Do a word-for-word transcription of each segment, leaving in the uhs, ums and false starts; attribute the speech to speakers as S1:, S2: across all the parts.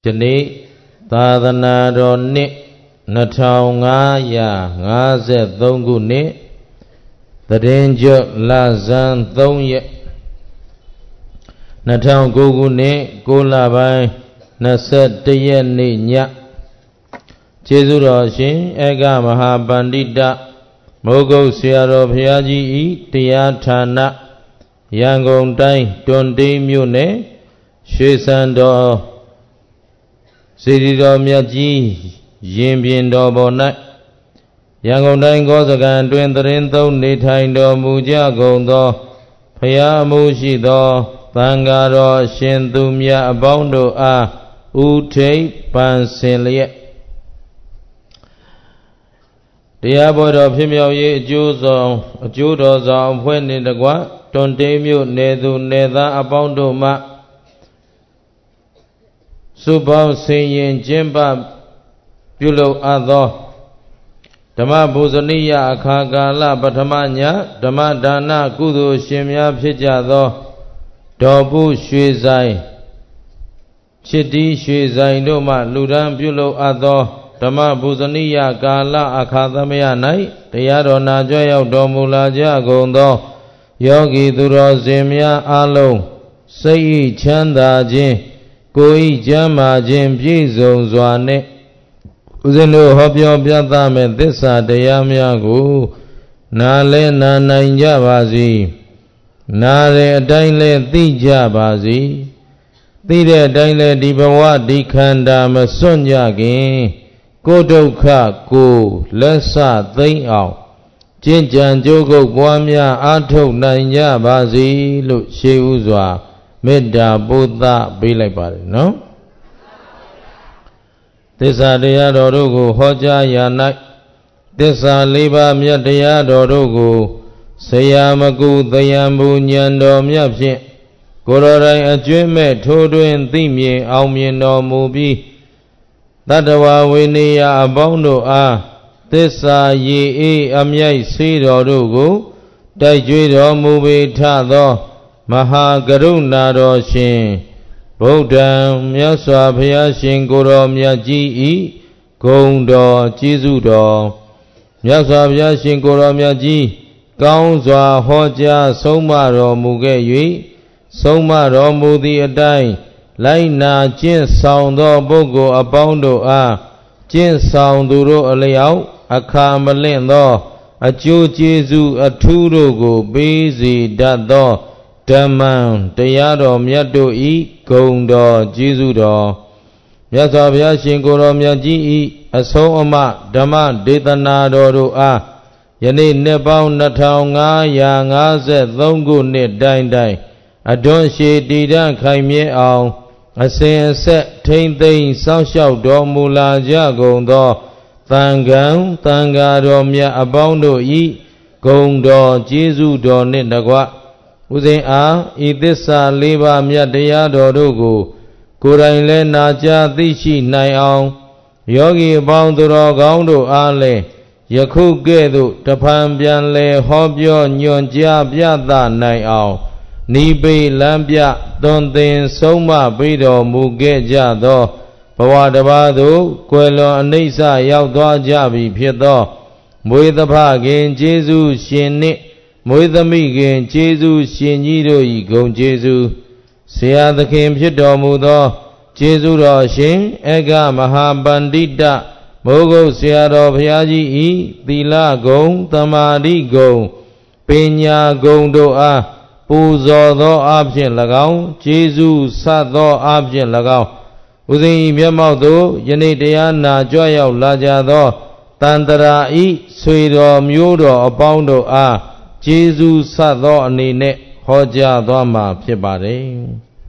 S1: Jani Tadana Roni Nataungaya Gaze Donguni The Danger Lazan Dongye Natang Guguni Gulabai Naset Dayani Nya Jesu Roshin Ega Mahabandita Mogo Siaro Piaji Tiatana Yangon Dai Dondi Mune Shisando Sirido Miaji Yimbian Dobonai Yangon Dai Gozagan Dwindrindo Nitaindo Muja Gondo Paya Mushido Tangaro Shindumya Abondo A Ute Pansilia Diabo of him ye Jews of Judos of when in the Gua, don't demu nedu neda abondo ma Subao saying Jimba Pulo Ado Dama Buzania Akagala Batamanya Dama Dana Kudu Shimya Pijado Dobu Shuizai Chidi Shuizai Noma Ludan Pulo Ado Dama Buzania Gala Akadamia Nai Tayaro Najoya Domulaja Gondo Yogi Duro Zimya Alo Sei Chanda Jin Koi Jama Jin Pizo Zwane Uzendo Hopyo Piata Me Disa Dayamya Gu Nale Nananja Bazi Nale Daile Dija Bazi Tire Daile Dibawa Dikanda Masunja Gin Kodoka Ko Lessa They Out Jinjan Jogo Guamia Ato Nanya Bazi Lu Sheuzwa Meda Buddha Bilabari, no? Tisa Dea Dorugu Hoja Yanai Tisa Liba Miatia Dorugu Sayamagu Dayambu Nyando Miapshin Gororai Ajume Toduin Thimye Aumino Mubi Tatawa Winia Abondo A Tissa Ye E Amyai Sido Rugu Daijuido Mubi Tado Maha Garuna Roshin Buddha Myaswa Payashin Goro Myaji E Gondo Jizudo Myaswa Payashin Goro Myaji Gaunzwa Hoja Somaro Muge Yui Somaro Mudi Adai Laina Jin Sound Bogo Abondo A Jin Sound Duro Aleo Akamalendo A Ju Jesu A Turugo Busy Dado Daman Tayado Miado E Gondo Jesudo Yasa Vyashin Goro Myaji E Aso Oma Dama Detana Dodo A Yani Nebao Nataunga Yanga Zet Longo Net Dine Dine Adon She Didan Kaimye Ao A sen set tain thing sound shout do mula jagondo Thangan Thangado Mya Abondo E Gondo Jesu do Nindagwa Uze A Idissa Liba Mya Dea Dorugu Kuraile Naja Dishi Nayang Yogi Bounduro Gondo Ale Yaku Gedu Tapan Bianle Hobyo Nyonja Biada Nayang Nibi Lambia Dondin Soma Bido Muge Jado Pawadabadu Quello Anisa Yaudwa Jabi Piedo Muidapagin Jesu Shinni Muidamigin Jesu Shinjiro Igon Jesu Siadakim Piedo Mudo Jesu Roshin Ega Mahabandita Mogo Siado Piaji E Tila Gong Tamadi Gong Pinya Gondo A Puzo do Abjin Lagao, Jesu Sat do Abjin Lagao. Uzi Miamaudo, Yanitiana Joya Lajado, Tandara E, Suido Mudo, Abondo A, Jesu Sat do Nine, Hoja Doma Pibare.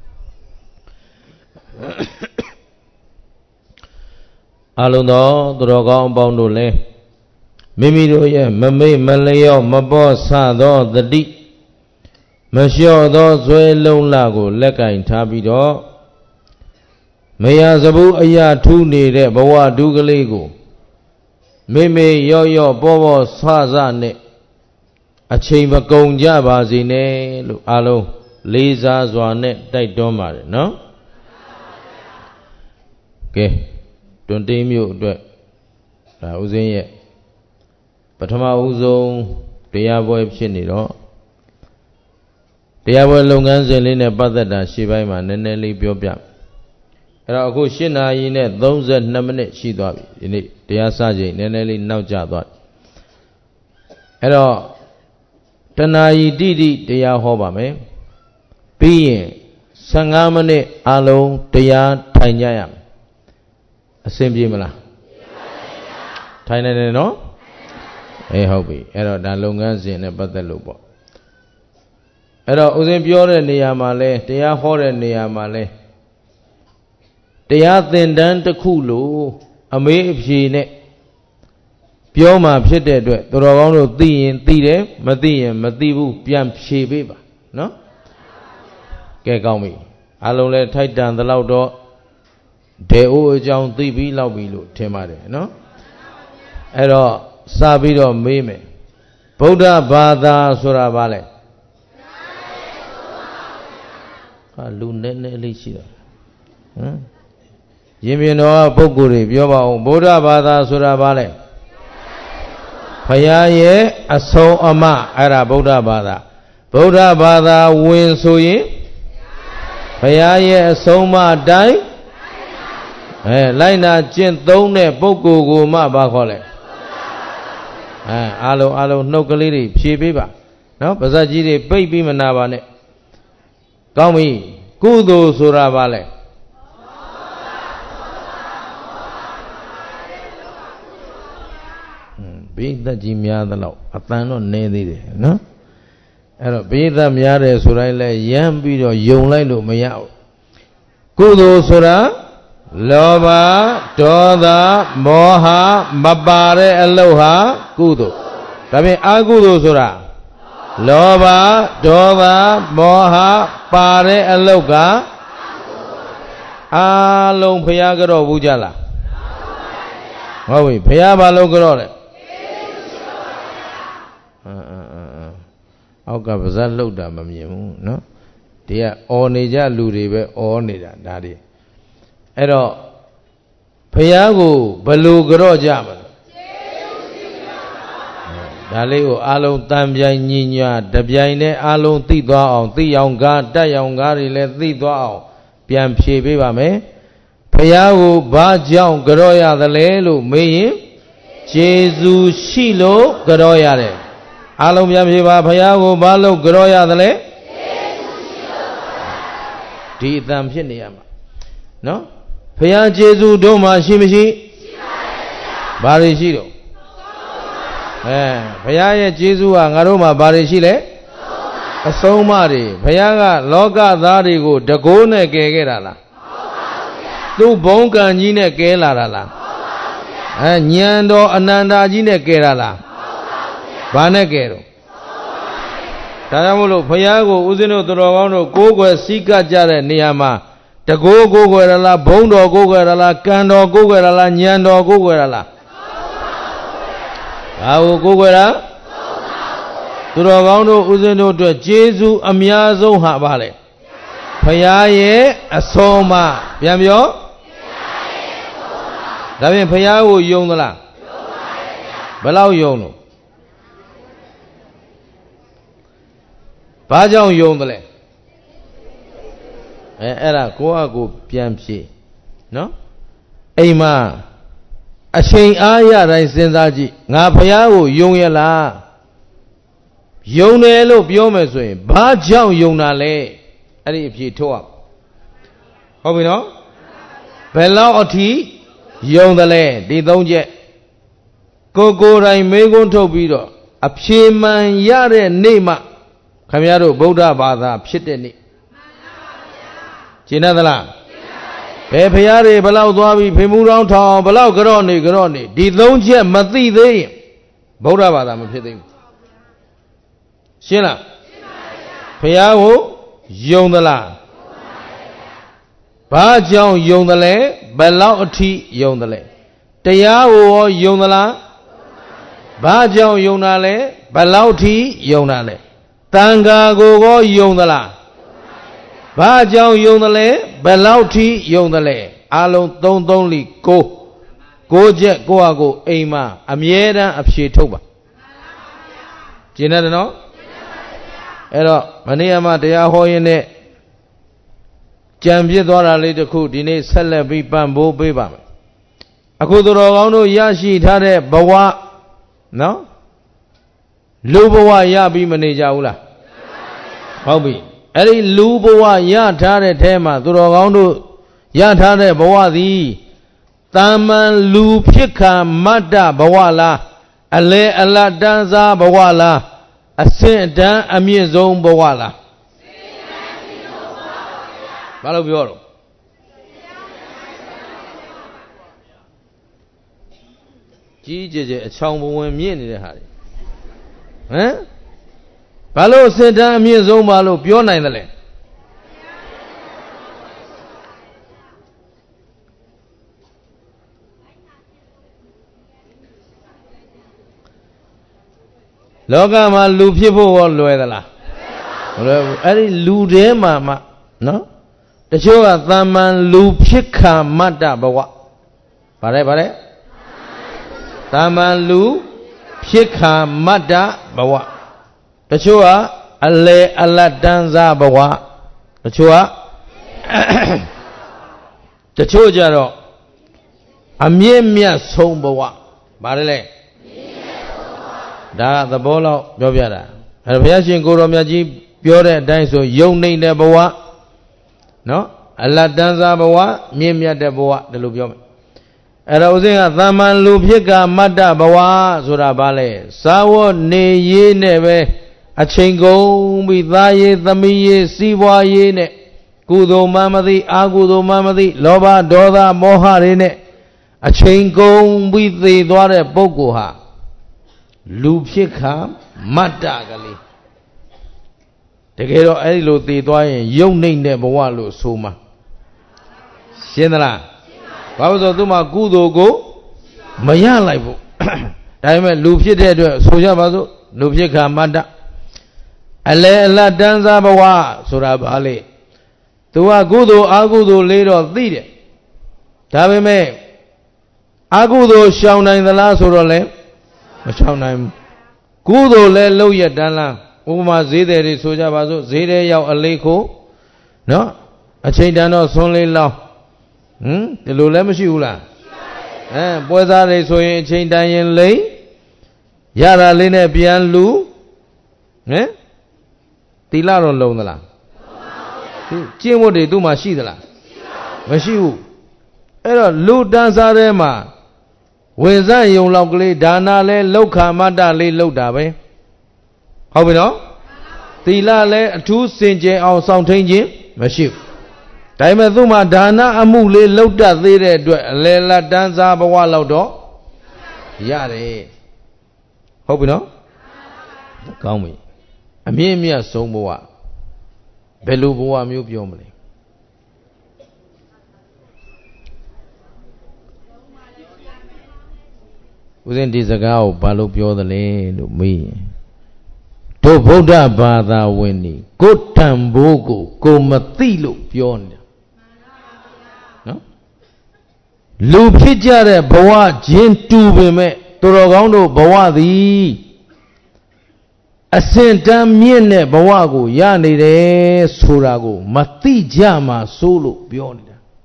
S1: Aluno, Drogon Bondo Le Mimido Ye, Mame Malayo, Mabo Sado, the Deep. Monsieur do Zwe Long Lago, Leka in Tabido Maya Zabu Aya Tuni de Bawa Dugalego Meme Yo Yo Bobo Sazane A Chamber Gong Jabazine Alo Liza Zwane Dai Domare, no? ကဲတွန်တေးမြို့အတွက်ဒါဦးစင်းရဲ့ပထမဦးဆုံးတရားပွဲဖြစ်နေတော့တရားပွဲလုပ်ငန်းစဉ်လေးနဲ့ပတ်သက်တာရှေ့ပိုင်းမှာနည်းနည်းလေးပြောပြအဲ့တော့အခု၈နာရီနဲ့၃၂မိနစ်ရှိသွားပြီဒီနေ့တရားစချိန်နည်းနည်းလေးနောက်ကျသွားအဲ့တော့တနာရီတိတိတရားဟောပါမယ်ပြီးရင်၁၅မိနစ်အလုံးတရားထိုင်ကြရမယ်အဆင်ပြေမလားထိုင်နေတယ်နော်အေးဟုတ်ပြီအဲ့တော့ဒါလုပ်ငန်းစဉ်နဲ့ပတ်သက်လို့ပေါ့အဲ့တော့ဦးဇင်းပြောတဲ့နေရာမှာလဲတရားဟောတဲ့နေရာမှာလဲတရားသင်တန်းတစ်ခုလို့အမေးအဖြေနဲ့ပြောမှဖြစ်တဲ့အတွက်သူတော်ကောင်းတို့သိရင်သိတယ်မသိရင်မသိဘူးပြန်ဖြေပေးပါနော်ကဲကောင်းပြီအလုံးလဲထိုက်တန်သလောက်တော့ဒေအိုးအကြောင်းသိပြီးလောက်ပြီလို့ထင်ပါတယ်နော်အဲ့တော့စပြီးတော့မေးမယ်ဗုဒ္ဓဘာသာဆိုတာဘာလဲဟာလူနည်းနည်းလေးရှိတယ်ဟမ်ရင်မြင်တော်ပုဂ္ဂိုလ်တွေပြောပါဦးဗုဒ္ဓဘာသာဆိုတာဘာလဲဘုရားရဲ့အဆုံးအမအဲ့ဒါဗုဒ္ဓဘာသာဗုဒ္ဓဘာသာဝင်ဆိုရင်ဘုရားရဲ့အဆုံးအမအတိုင်းအဲလိုက်နာကျင့်သုံးတဲ့ပုဂ္ဂိုလ်ကိုမှဘာခေါ်လဲအဲအားလုံးအားလုံးနှုတ်ကလေးတွေဖြေပေးပါနော်ပါဇက်ကြီးတွေပိတ်ပြီးမနာပါနဲ့ကောင်းပြီကုသိုလ်ဆိုတာဘာလဲဘိသက်ကြီးများသလောက်အတန်တော့နည်းသေးတယ်နော်အဲ့တော့ဘိသက်များတယ်ဆိုတိုင်းလဲရမ်းပြီးတော့ယုံလိုက်လို့မရဘူးကုသိုလ်ဆိုတာလောဘဒေါသမောဟမပါတဲ့အလုပ်ဟာကုသိုလ်ဒါပြင်အကုသိုလ်ဆိုတာလောဘဒေါသမောဟပါတဲ့အလုပ်ကအလုံးဘုရားကြော့ဘူးကြလားဟုတ်ပြီဘုရားဘာလို့ကြော့လဲအောက်ကပါဇက်လှုပ်တာမမြင်ဘူးနော်ဒီကအော်နေကြလူတွေပဲအော်နေတာဒါတွေအဲ့တော့ဘုရားကိုဘယ်လိုကြော့ကြမလဲဒါလေးကိုအလုံးတန်ပြိုင်ညီညာတပြိုင်နဲ့အလုံးသိသွားအောင်သိအောင်ကားတက်အောင်ကားတွေလည်းသိသွားအောင်ပြန်ဖြေပေးပါမယ်ဘုရားကိုဘာကြောင့်ကြော့ရသလဲလို့မေးရင်ကျေးဇူးရှိလို့ကြော့ရတယ်အလုံးပြန်ဖြေပါဘုရားကိုဘာလို့ကြော့ရသလဲဒီအတန်ဖြစ်နေရမှာနော်ဘုရားကျေးဇူးတို့မှာရှိမရှိရှိပါရဲ့ဗျာဘာတွေရှိတော့အဲဘုရားရဲ့ကျေးဇူးဟာငါတို့မှာဘာတွေရှိလဲအဆုံးအမတွေဘုရားကလောကသားတွေကိုတကိုးနဲ့ကယ်ခဲ့တာလားသူ့ဘုံကံကြီးနဲ့ကယ်လာတာလားအဲညံတော်အနန္တာကြီးနဲ့ကယ်တာလားဘာနဲ့ကယ်တော့ဒါကြောင့်မို့လို့ဘုရားကိုဦးဇင်းတို့တော်ကောင်းတို့ကိုးကွယ်စည်းကပ်ကြတဲ့နေရာမှာတကိုးကိုးကွယ်ရလားဘုံတော်ကိုးကွယ်ရလားကံတော်ကိုးကွယ်ရလားညံတော်ကိုးကွယ်ရလားဘာကိုကိုးကွယ်တာသူတော်ကောင်းတို့ဦးဇင်းတို့အတွက်ကျေးဇူးအများဆုံးဟာဘာလဲဘုရားရဲ့အဆုံးအမပြန်ပြောဒါဖြင့်ဘုရားကိုယုံသလားဘယ်လောက်ယုံလို့ဘာကြောင့်ယုံတယ်လဲအဲအဲ့ဒါကိုယ့်အကိုပြန်ဖြေနော်အိမ်မှာအချိန်အားရတိုင်းစဉ်းစားကြည့်ငါဘုရားကိုယုံရလားယုံတယ်လို့ပြောမယ်ဆိုရင်ဘာကြောင့်ယုံတာလဲအဲ့ဒီအဖြေထုတ်ရဟုတ်ပြီနော်ဘယ်လောက်အထိယုံတယ်လဲဒီသုံးချက်ကိုကိုယ်တိုင်မေးခွန်းထုတ်ပြီးတော့အဖြေမှန်ရတဲ့နေ့မှခင်ဗျားတို့ဗုဒ္ဓဘာသာဖြစ်တဲ့နေ့ရှင်းသလားဘယ်ဖရားတွေဘလောက်သွားပြီးဖေမှုတော်ထောင်ဘလောက်ကြော့နေကြော့နေဒီသုံးချက်မသိသေးရင်ဗုဒ္ဓဘာသာမဖြစ်သေးဘူးရှင်းလားဖရားကိုယုံသလားဘာကြောင့်ယုံတယ်လဲဘယ်လောက်အထိယုံတယ်လဲတရားကိုရောယုံသလားဘာကြောင့်ယုံတာလဲဘယ်လောက်ထိယုံတာလဲတန်ခါကိုရောယုံသလားဘာကြောင့်ယုံတယ်လဲဘယ်လောက်ထိယုံတယ်လဲ Along don't only go. Go jet go go aima. Amiera apshe toba. Jina no? Ero maniama dea hoyene. Jambi dora little cool dine celebrate bamboo beba. Akudoro yashi tare bawa. No? Lubawa yabi manager ula. Hobby. Eri lubawa ya tare tema. Duro ya tare bawa di. Taman lu pika mada bawala. Ale ala danza bawala. Asin dan amizong bawala. Balu bioro. Jiji a chong when me in the hari. Eh? Balu said dan amizong balu pure nine the land. Loga ma lu people wall loyala. Ari lu de mama. No? The show at the man lu pika mada bawa. Pare pare? Taman lu pika mada bawa. The show ale ala danza bawa. The show the show jaro. A mere mere song bawa. Barele. Da the ball of Joviada. And Piashin Goromiaji, pure dance of young name de Boa. No? Allah danza Boa, Mimia de Boa, the Lubium. And I was in a Thaman Lubika Mada Boa, Surabale. Sawo ne ye neve, a chingo with thy thamiye, siwa yene, Kudo Mamadi, Agudo Mamadi, Loba, Doda, Moharine, a chingo with the Dore Boguha. Lupika Madagali. The Gero Elo de Doyen, young name de Boalo Suma. Shenala. Baba Duma Gudo go Maya Libo. Diamond Lupia, Soja Bazo, Lupika Mada. Ale la danza bawa, Surabale. Tua Gudo Agudo later thede. Tabime Agudo Shauna in the last orale. Machau name. Kudo le loya dala. Uma zede re soja bazo. Zede yao aleko. No? A chain dano sonly law. Hm? The lulemashi ula. Eh, boys are a so in chain dian lay. Yara line pian lu. Eh? Tila on loan the la. Jim what they do my she the la. Mashiu. Era lu danza rema. When that young locally, Dana le, Loka Mada le, Lodabe. How we know? Tila le, two Sinje or something, Maship. Taimazuma Dana Amule, Loda, the Lela Danza Bawalodo. Yare. How we know? Come me. A mere mere so moa. Beluboa mubiomly. Within this ago, Balupio the lane to me. To Boda Bada Winnie, go Tambogo, go Matilo beyond. No? Lupija Boa Gentu Bime, Torogando Boa the Ascenta Miene Boago, Yani de Surago, Mati Jama Solo beyond.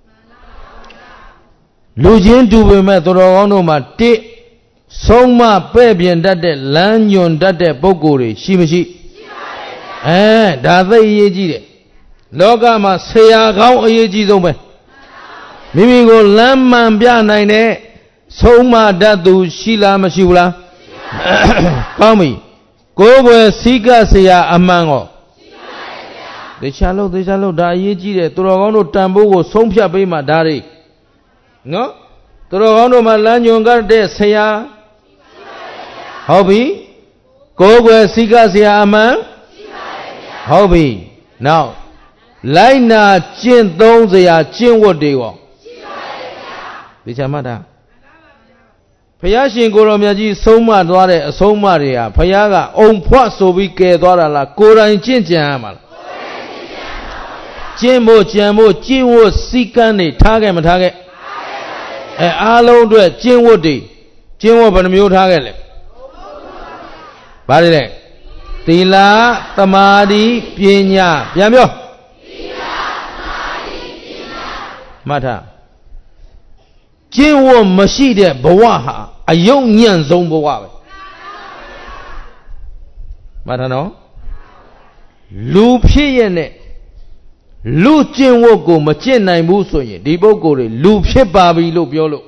S1: Lugentu Bime, Torogando Mate. Soma Pebian that the Lanyon that the Bogori, Shimashi. Eh, Dava Yeji. Logama Saya Gao Yeji Zome. Mimi go Lamman Bianine, Soma Dadu Shila Mashula. Kami. Go where Sika Saya Amango. The shallow, the shallow, Da Yeji, Torogono Tambo, Sompia Bima Dari. No? Torogono Malanyon Garde Saya. Hobby, go where Sika Sia Aman. Hobby. Now, Laina Chin Dong Zia Chin what they want. The Chamada Payashin Goromiaji Soma Dware Somaria, Payaga, own pot so we get Dora la Kora in Chin Jamal. ကျင့်ဖို့ကြံဖို့ကျင့်ဝတ်စည်းကမ်းတွေထားခဲ့မထားခဲ့အဲအားလုံးအတွက်ကျင့်ဝတ်တွေကျင့်ဝတ်ဘယ်နှမျိုးထားခဲ့လဲဘာတွေလဲသီလသမာဓိပညာပြန်ပြောသီလသမာဓိပညာမှတ်ထားကျင့်ဝတ်မရှိတဲ့ဘဝဟာအယုံညံ့ဆုံးဘဝပဲမှတ်ထားနော်လူဖြစ်ရဲ့နဲ့လူကျင့်ဝတ်ကိုမကျင့်နိုင်ဘူးဆိုရင်ဒီပုဂ္ဂိုလ်တွေလူဖြစ်ပါပြီလို့ပြောလို့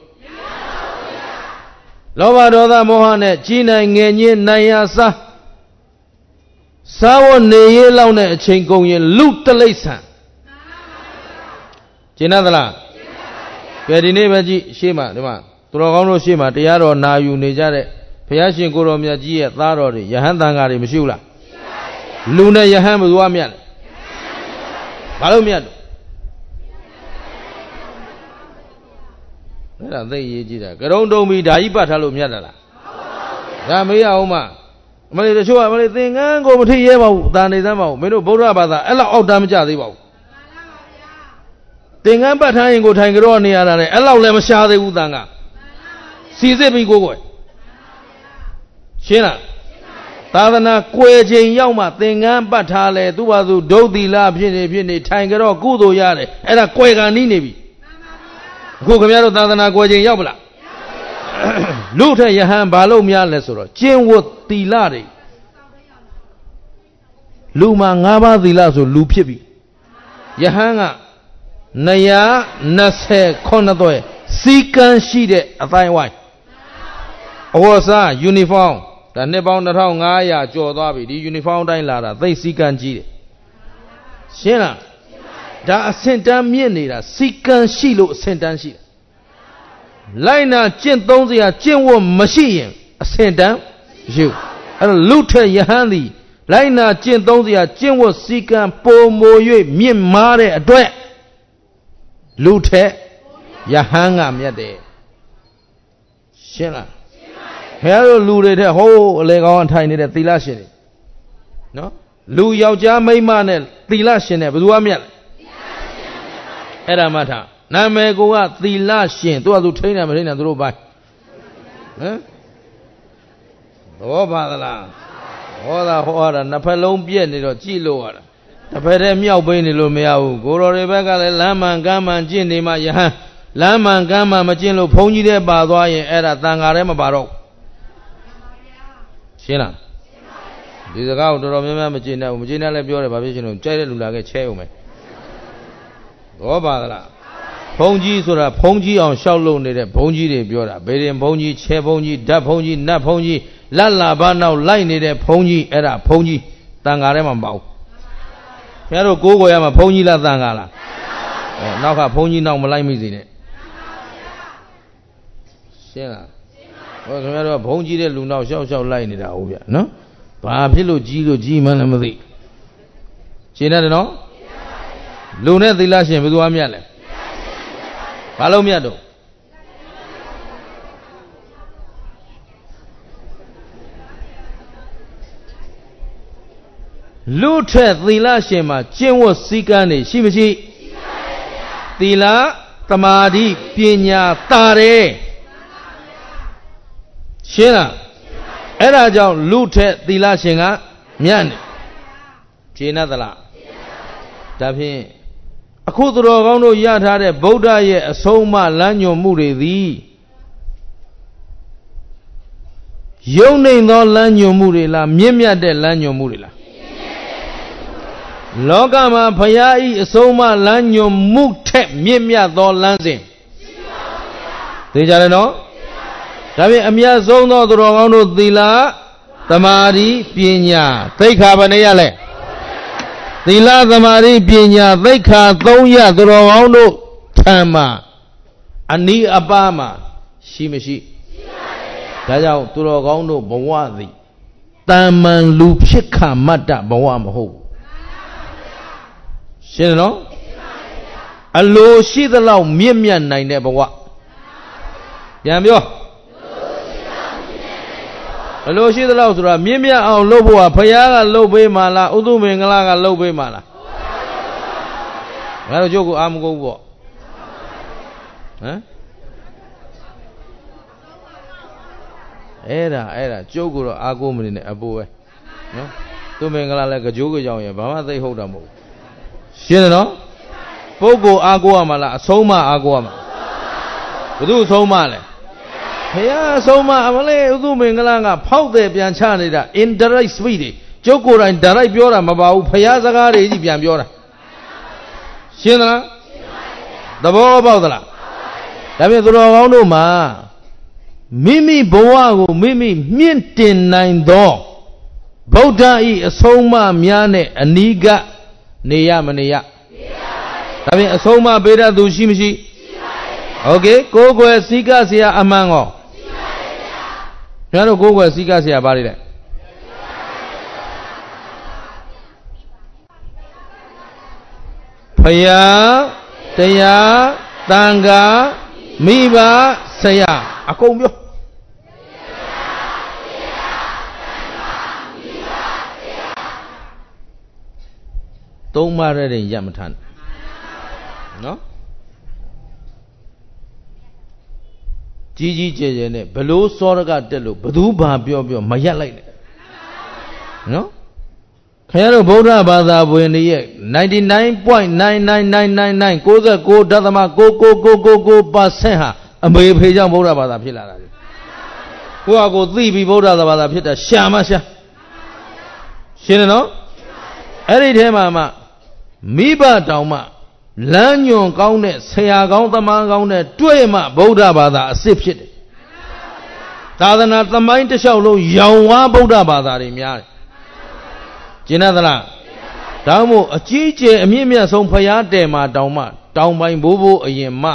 S1: လောဘဒေါသမောဟနဲ့ကြီးနိုင်ငယ်ညင်းနိုင်ရစားစားဝတ်နေရေးလောက်နဲ့အချိန်ကုန်ရင်လူတလိษံကျင့်သလားကဲဒီနေ့ပဲကြည့်ရှေ့မှာဒီမှာသူတော်ကောင်းတို့ရှေ့မှာတရားတော်နာယူနေကြတဲ့ဘုရားရှင်ကိုတော်မြတ်ကြီးရဲ့သားတော်တွေယဟန်တန်ဃာတွေမရှိဘူးလားလူနဲ့ယဟန်ဘယ်သူကမြတ်လဲဘာလို့မြတ်လို့အဲ့ဒါသိရေးကြည့်တာကရုံတုံပြီးဓာကြီးပတ်ထားလို့မြတ်တာလားဒါမေးရအောင်မအမလေးတချို့ကအမလေးသင်္ကန်းကိုမထိရဲပါဘူးတာနေသမ်းပါဘူးမင်းတို့ဗုဒ္ဓဘာသာအဲ့လောက်အောက်တမ်းမကြသေးပါဘူးသင်္ကန်းပတ်ထားရင်ကိုထိုင်ကြတော့နေရတာလေအဲ့လောက်လည်းမရှားသေးဘူးတန်ကစီစစ်ပြီးကိုကိုရှင်းလားသာသနာကွယ်ချိန်ရောက်မှသင်္ကန်းပတ်ထားလဲသူ့ဘာသူဒုတ်တိလဖြစ်နေဖြစ်နေထိုင်ကြတော့ကုသိုလ်ရတယ်အဲ့ဒါကွယ်ကန်နီးနေပြီအခုခင်ဗျားတို့သာသနာကွယ်ချိန်ရောက်ပလားလူထက်ယဟန်ဘာလို့များလဲဆိုတော့ကျင့်ဝတ်သီလတွေလူမှာ၅ပါးသီလဆိုလူဖြစ်ပြီယဟန်ကနှစ်ရာနှစ်ဆယ်ခုနှစ်သွဲစီကံရှိတဲ့အတိုင်းဝိုင်းအဝတ်စားယူနီဖောင်းဒါနှစ်ပေါင်းတစ်ထောင်ငါးရာကျော်သွားပြီဒီယူနီဖောင်းတိုင်းလာတာသိစီကံကြီးတယ်ရှင်းလားဒါအဆင့်တန်းမြင့်နေတာစီကံရှိလို့အဆင့်တန်းရှိတယ်လိုက်နာကျင့်သုံးစရာကျင့်ဝတ်မရှိရင်အဆင့်တန်းမရှိဘူးအဲ့တော့လူထက်ယဟန်သည်လိုက်နာကျင့်သုံးစရာကျင့်ဝတ်စီကံပိုမို၍မြင့်မားတဲ့အတွက်လူထက်ယဟန်ကမြတ်တယ်ရှင်းလားဘယ်လိုလူတွေတဲ့ဟိုးအလေကောင်းထိုင်နေတဲ့သီလရှင်တွေနော်လူယောက်ျားမိန်းမနဲ့သီလရှင်နဲ့ဘယ်သူကမြတ်လဲအဲ့ဒါမှထားနာမည်ကိုကသီလရှင်သူကသူထိန်းတယ်မထိန်းတယ်သူတို့ပိုင်းဟမ်သဘောပါသလားဟောတာဟောတာနှစ်ဖက်လုံးပြည့်နေတော့ကြည့်လို့ရတာတစ်ဖက်တည်းမြောက်ပိနေလို့မရဘူးကိုတော်တွေဘက်ကလည်းလမ်းမှန်ကမ်းမှန်ကျင့်နေမှယဟန်လမ်းမှန်ကမ်းမှန်မကျင့်လို့ဘုန်းကြီးတဲ့ပါသွားရင်အဲ့ဒါတန်ဃာထဲမပါတော့ရှင်းလားဒီစကားကိုတော်တော်များများမကျင့်တတ်ဘူးမကျင့်တတ်လည်းပြောတယ်ဘာဖြစ်ရှင်လို့ကြိုက်တဲ့လူလာခဲ့ချဲအောင်မယ်ဘောပါသလားဘုန်းကြီးဆိုတာဘုန်းကြီးအောင်ရှောက်လို့နေတဲ့ဘုန်းကြီးတွေပြောတာဘေရင်ဘုန်းကြီးချဲဘုန်းကြီးဓာတ်ဘုန်းကြီးနတ်ဘုန်းကြီးလတ်လာဘာနောက်လိုက်နေတဲ့ဘုန်းကြီးအဲ့ဒါဘုန်းကြီးတန်ဃာထဲမှာမပေါ့ခင်ဗျားတို့ကိုးကွယ်ရမှာဘုန်းကြီးလားတန်ဃာလားအဲနောက်ကဘုန်းကြီးနောက်မလိုက်မိစေနဲ့ရှင်းလားဟောခင်ဗျားတို့ဘုန်းကြီးတဲ့လူနောက်ရှောက်ရှောက်လိုက်နေတာဟုတ်ဗျာနော်ဘာဖြစ်လို့ကြီးလို့ကြီးမှန်းလည်းမသိရှင်းတယ်နော်လူနဲ့သီလရှင်ဘယ်သူအမြတ်လဲဘာလို့မြတ်တော့လူထက်သီလရှင်မှာကျင့်ဝတ်စည်းကမ်းတွေရှိမရှိသီလသမာဓိပညာတာတယ်ရှင်းလားအဲ့ဒါကြောင့်လူထက်သီလရှင်ကမြတ်နေရှင်းသလားဒါဖြင့်အခုသူတော်ကောင်းတို့ရထားတဲ့ဗုဒ္ဓရဲ့အဆုံးအမလမ်းညွှန်မှုတွေသည်ယုံနေသောလမ်းညွှန်မှုတွေလားမြင့်မြတ်တဲ့လမ်းညွှန်မှုတွေလားလောကမှာဘုရားဤအဆုံးအမလမ်းညွှန်မှုထက်မြင့်မြတ်သောလမ်းစဉ်သိကြတယ်နော်ဒါဖြင့်အမြတ်ဆုံးသောသူတော်ကောင်းတို့သီလသမာဓိပညာသိက္ခာဘယ်နှရလဲသီလသမာဓိပညာသိက္ခာသုံးရသူတော်ကောင်းတို့ထံမှာအနိအပါမှာရှိမရှိရှိပါဗျာဒါကြောင့်သူတော်ကောင်းတို့ဘဝသည်တမ္မန်လူဖြစ်ခမတ္တဘဝမဟုတ်ဘူးရှင်းတယ်နော်အလိုရှိသလောက်မြင့်မြတ်နိုင်တဲ့ဘဝပြန်ပြောအလိုရှိသလောက်ဆိုတာမြင့်မြတ်အောင်လုပ်ဖို့ကဘုရားကလုပ်ပေးမှလားဥသုမင်္ဂလာကလုပ်ပေးမှလားငါတို့ကျုပ်ကိုအာမကုန်ဘူးပေါ့ဟမ်အဲ့ဒါအဲ့ဒါကျုပ်ကတော့အာကိုမနေနဲ့အပိုးပဲနော်သူမင်္ဂလာလဲကြိုးကြောင်ရင်ဘာမှသိဟုတ်တာမဟုတ်ရှင်းတယ်နော်ပုဂ္ဂိုလ်အာကိုရမှာလားအဆုံးမအာကိုရမှာဘယ်သူအဆုံးမလဲဘုရားအဆုံးမအမလေးဥသူမင်္ဂလာကဖောက်တယ်ပြန်ချနေတာ indirect speech တွေကျုပ်ကိုယ်တိုင် direct ပြောတာမပါဘူးဘုရားစကားတွေကြီးပြန်ပြောတာရှင်းသလားသဘောပေါက်သလားဒါဖြင့်သူတော်ကောင်းတို့မှာမိမိဘဝကိုမိမိမြင့်တင်နိုင်သောဗုဒ္ဓ၏အဆုံးအမများနဲ့အနီးကနေရမနေရဒါဖြင့်အဆုံးအမပေးတတ်သူရှိမရှိโอเคကိုယ်ွယ်စီကဆရာအမှန်ကောရှိပါရဲ့ဗျာခင်ဗျားတို့ကိုယ်ွယ်စီကဆရာပါလိမ့်ဖယားတရားတန်ခါမိဘဆရာအကုန်ပြောသုံးပါးတဲ့ရမထမ်းနော်ကြီးကြီးကျယ်ကျယ်နဲ့ဘလို့စောရကတက်လို့ဘသူဘာပြောပြောမရက်လိုက်နဲ့နော်ခင်ဗျားတို့ဗုဒ္ဓဘာသာဝင်တွေရဲ့ ninety-nine point nine nine nine nine nine ၉၉.၉၉၉၉၉ percent ဟာအမေဖေကြောင့်ဗုဒ္ဓဘာသာဖြစ်လာတာလေကိုယ့်အကိုသိပြီးဗုဒ္ဓဘာသာဖြစ်တာရှာမရှာရှင်းတယ်နော်အဲ့ဒီထဲမှာမှမိဘတောင်မှလမ်းညွန်ကောင်းတဲ့ဆရာကောင်းသမားကောင်းတဲ့တွေ့မှဗုဒ္ဓဘာသာအစစ်ဖြစ်တယ်သာသနာသမိုင်းတစ်လျှောက်လုံးရောင်ဝါဗုဒ္ဓဘာသာတွေများတယ်ကျင်သလားဒါမှမဟုတ်အကြီးကျယ်အမြင့်မြတ်ဆုံးဖရာတယ်မှာတောင်မှတောင်ပိုင်းဘိုးဘိုးအရင်မှ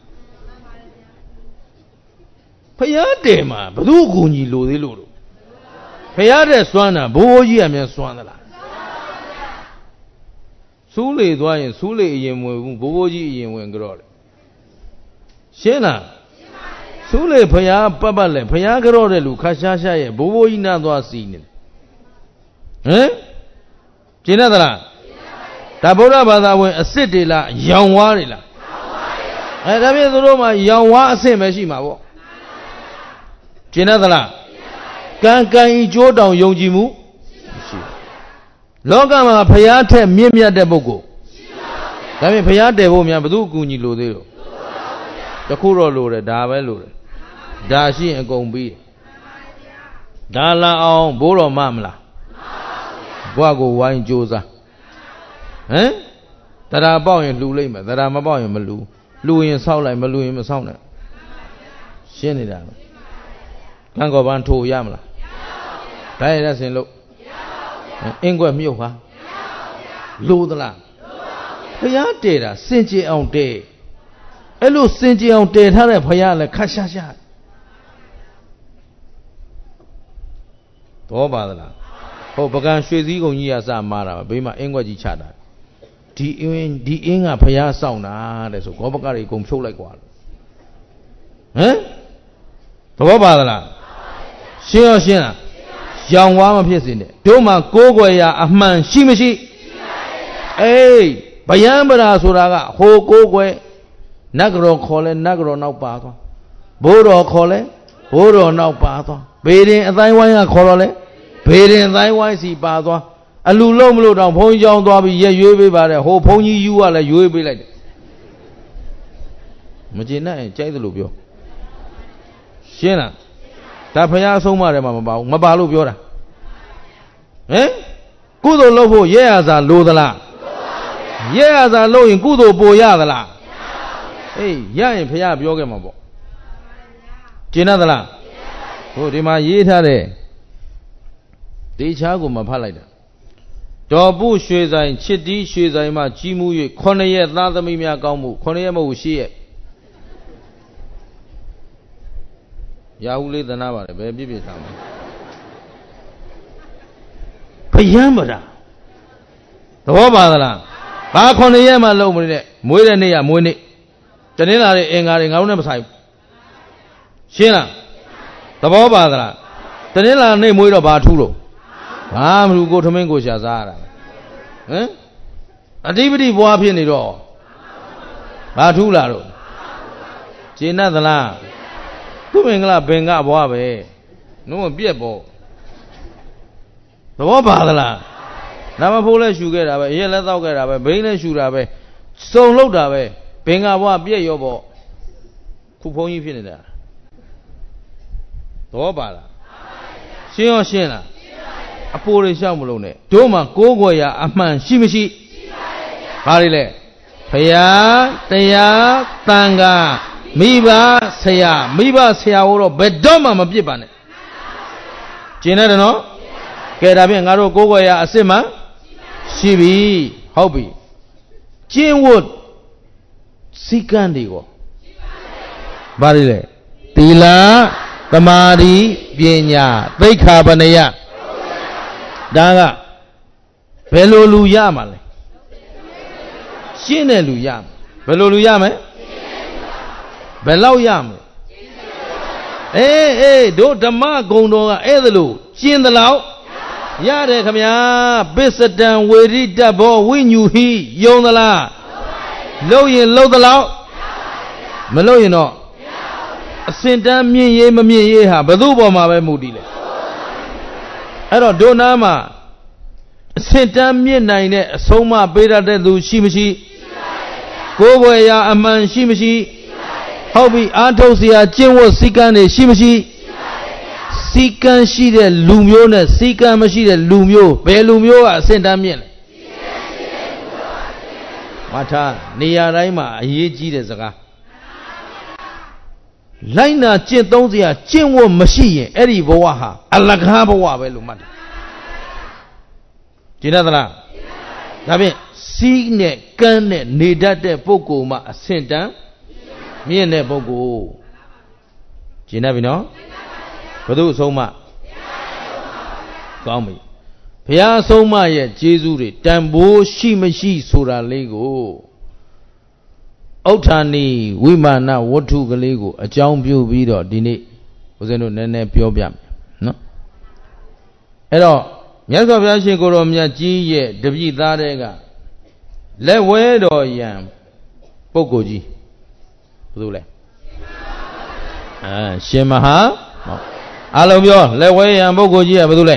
S1: ဖရာတယ်မှာဘသူအကူကြီးလိုသေးလို့လို့ဖရာတဲ့စွမ်းတာဘိုးဘိုးကြီးအမြဲစွမ်းသလားစူးလေသွားရင်စူးလေအရင်ဝင်ဘူးဘိုးဘိုးကြီးအရင်ဝင်ကြတော့လေရှင်းလားစူးလေဖရာပတ်ပတ်လဲဖရာကြတော့တဲ့လူခါရှားရှားရဲ့ဘိုးဘိုးကြီးနာသွားစီနေဟမ်ကျင်းသလားဒါဗုဒ္ဓဘာသာဝင်အစ်စ်တွေလားရောင်ဝါးတွေလားအဲဒါဖြင့်သူတို့မှာရောင်ဝါးအစ်စ်ပဲရှိမှာပေါ့ကျင်းသလားကံကံဤကျိုးတောင်ယုံကြည်မှုရှိလောကမှာဘုရားထက်မြင့်မြတ်တဲ့ပုဂ္ဂိုလ်ဒါဖြင့်ဘုရားတည်ဖို့များဘယ်သူအကူအညီလိုသေးလို့တခုတော့လိုတယ်ဒါပဲလိုတယ်ဒါရှိရင်အကုန်ပြီးဒါလာအောင်ဘိုးတော်မမလားဘွားကိုဝိုင်းကြိုးစားဟမ်တရားပေါက်ရင်လှူလိုက်မယ်တရားမပေါက်ရင်မလှူလှူရင်ဆောက်လိုက်မလှူရင်မဆောက်နဲ့ရှင်းနေတာကံကောပန်းထိုးရမလားဒါရတဲ့ဆင်လို့အင်းကွက်မြုပ်ပါလိုသလားဘုရားတည်တာစင်ကြယ်အောင်တည်အဲ့လိုစင်ကြယ်အောင်တည်ထားတဲ့ဘုရားလည်းခါရှာရှာတော့ပါသလားဟုတ်ပကံရွှေစည်းကုံကြီးရစမားတာဘေးမှာအင်းကွက်ကြီးချတာဒီအင်းဒီအင်းကဘုရားစောင့်တာတဲ့ဆိုဂောပကတွေအကုန်ဖြုတ်လိုက်กว่าဟမ်သဘောပါသလားရှင်းရောရှင်းလားရောင်ဝါးမဖြစ်စေနဲ့တို့မှာကိုးကွယ်ရာအမှန်ရှိမရှိအေးဗယံပရာဆိုတာကဟိုကိုးကွယ်နတ်ကတော်ခေါ်လဲနတ်ကတော်နောက်ပါသွားဘိုးတော်ခေါ်လဲဘိုးတော်နောက်ပါသွားဘေရင်အတိုင်းဝိုင်းကခေါ်တော့လဲဘေရင်အတိုင်းဝိုင်းစီပါသွားအလူလုံးမလို့တော့ဘုန်းကြီးကြောင်းသွားပြီးရက်ရွေးပေးပါတယ်ဟိုဘုန်းကြီးယူကလည်းရွေးပေးလိုက်တယ်မကျေနပ်ရင်ကြိုက်တယ်လို့ပြောရှင်းလားဒါဖရာဆုံးမတယ်မှာမပါဘူးမပါလို့ပြောတာဟင်ကုသိုလ်လုပ်ဖို့ရဲရစာလိုသလားရဲရစာလုပ်ရင်ကုသိုလ်ပိုရသလားအေးရရင်ဖရာပြောခဲ့မှာပေါ့ကျင်သလားဟိုဒီမှာရေးထားတယ်တေချာကိုမဖတ်လိုက်တာတော်ပုရွှေဆိုင်ချစ်တီးရွှေဆိုင်မှာကြီးမှု၍ခொနရက်သားသမီးများကောင်းမှုခொနရက်မဟုတ်ရှိရဲ့ရာဟုလေးသနာပါတယ်ဘယ်ပြည့်ပြည့်ထားမှာဘယံမလားသဘောပါသလားဘာခொနရက်မှလုံးမနေနဲ့မွေးတဲ့နေ့ကမွေးနေ့တနင်္လာနေ့အင်္ဂါနေ့ငါတို့နဲ့မဆိုင်ဘူးရှင်းလားသဘောပါသလားတနင်္လာနေ့မွေးတော့ဘာထူးလို့ဘာမလို့ကိုထမင်းကိုရှာစားရတာဟမ်အဓိပတိဘွားဖြစ်နေတော့ဘာထူးလာတော့ကျင်းတ်သလားသူ့မင်္ဂလာဘင်္ဂဘွားပဲနှုံးပြက်ပေါ့သဘောပါသလားနာမဖိုးလဲရှူခဲ့တာပဲအရက်လဲတောက်ခဲ့တာပဲဘိန်းလဲရှူတာပဲစုံလောက်တာပဲဘင်္ဂဘွားပြက်ရောပေါ့ခုဖုန်းကြီးဖြစ်နေတာသဘောပါလားရှင်းရောရှင်းလားအပိုးတွေရှောက်မလို့နဲ့တို့မှကိုးကွယ်ရာအမှန်ရှိမရှိဘာတွေလဲဖရာတရားတန်ခါမိဘဆရာမိဘဆရာတို့ဘယ်တော့မှမပြစ်ပါနဲ့ကျင်တယ်နော်ကဲဒါဖြင့်ငါတို့ကိုးကွယ်ရာအစစ်မှရှိပြီဟုတ်ပြီကျင့်ဝတ်စည်းကမ်းတွေကိုဘာတွေလဲသီလသမာဓိပညာသိက္ခာပနယဒါကဘယ်လိုလူရမှာလဲရှင်းတဲ့လူရမှာဘယ်လိုလူရမလဲဘယ်လောက်ရမလဲအေးအေးတို့ဓမ္မဂုံတော်ကအဲ့ဒါလို့ကျင်းသလောက်ရတယ်ခမညာပစ္စတံဝေရိတဘောဝိညူဟိယုံသလားလုံရင်လုံသလောက်မလုံရင်တော့အစင်တန်းမြင့်ရေးမမြင့်ရေးဟာဘယ်သူ့ပေါ်မှာပဲမူတည်လဲအဲ့တော့ဒုနာမှာအစင်တန်းမြင့်နိုင်တဲ့အဆုံးအမပေးတတ်တဲ့သူရှိမရှိကိုယ်ဘွယ်ရာအမှန်ရှိမရှိဟုတ်ပြီအာထုတ်เสียကျင့်ဝတ်စည်းကမ်းတွေရှိမရှိစည်းကမ်းရှိတဲ့လူမျိုးနဲ့စည်းကမ်းမရှိတဲ့လူမျိုးဘယ်လူမျိုးကအစင်တန်းမြင့်လဲမထားနေရာတိုင်းမှာအရေးကြီးတဲ့စကားလိုက်နာကျင့်သုံးเสียကျင့်ဝတ်မရှိရင်အဲ့ဒီဘဝဟာအလကားဘဝပဲလို့မှတ်တယ်ကျင့်ရသလားဒါဖြင့်စီးနဲ့ကမ်းနဲ့နေတတ်တဲ့ပုဂ္ဂိုလ်မှအဆင့်တန်းမြင့်တဲ့ပုဂ္ဂိုလ်ကျင့်ရပြီနော်ဘုသူအဆုံးမကောင်းပြီဘုရားအဆုံးမရဲ့ကျေးဇူးတွေတန်ဖိုးရှိမရှိဆိုတာလေးကိုဥဋ္ဌာဏီဝိမာနဝတ္ထုကလေးကိုအကြောင်းပြုပြီးတော့ဒီနေ့ဦးဇင်းတို့နည်းနည်းပြောပြမယ်နော်အဲ့တော့မြတ်စွာဘုရားရှင်ကိုရောမြတ်ကြီးရဲ့တပည့်သားတွေကလက်ဝဲတော်ယံပုဂ္ဂိုလ်ကြီးဘယ်သူလဲအာရှင်မဟာအလုံးပြောလက်ဝဲယံပုဂ္ဂိုလ်ကြီးကဘယ်သူလဲ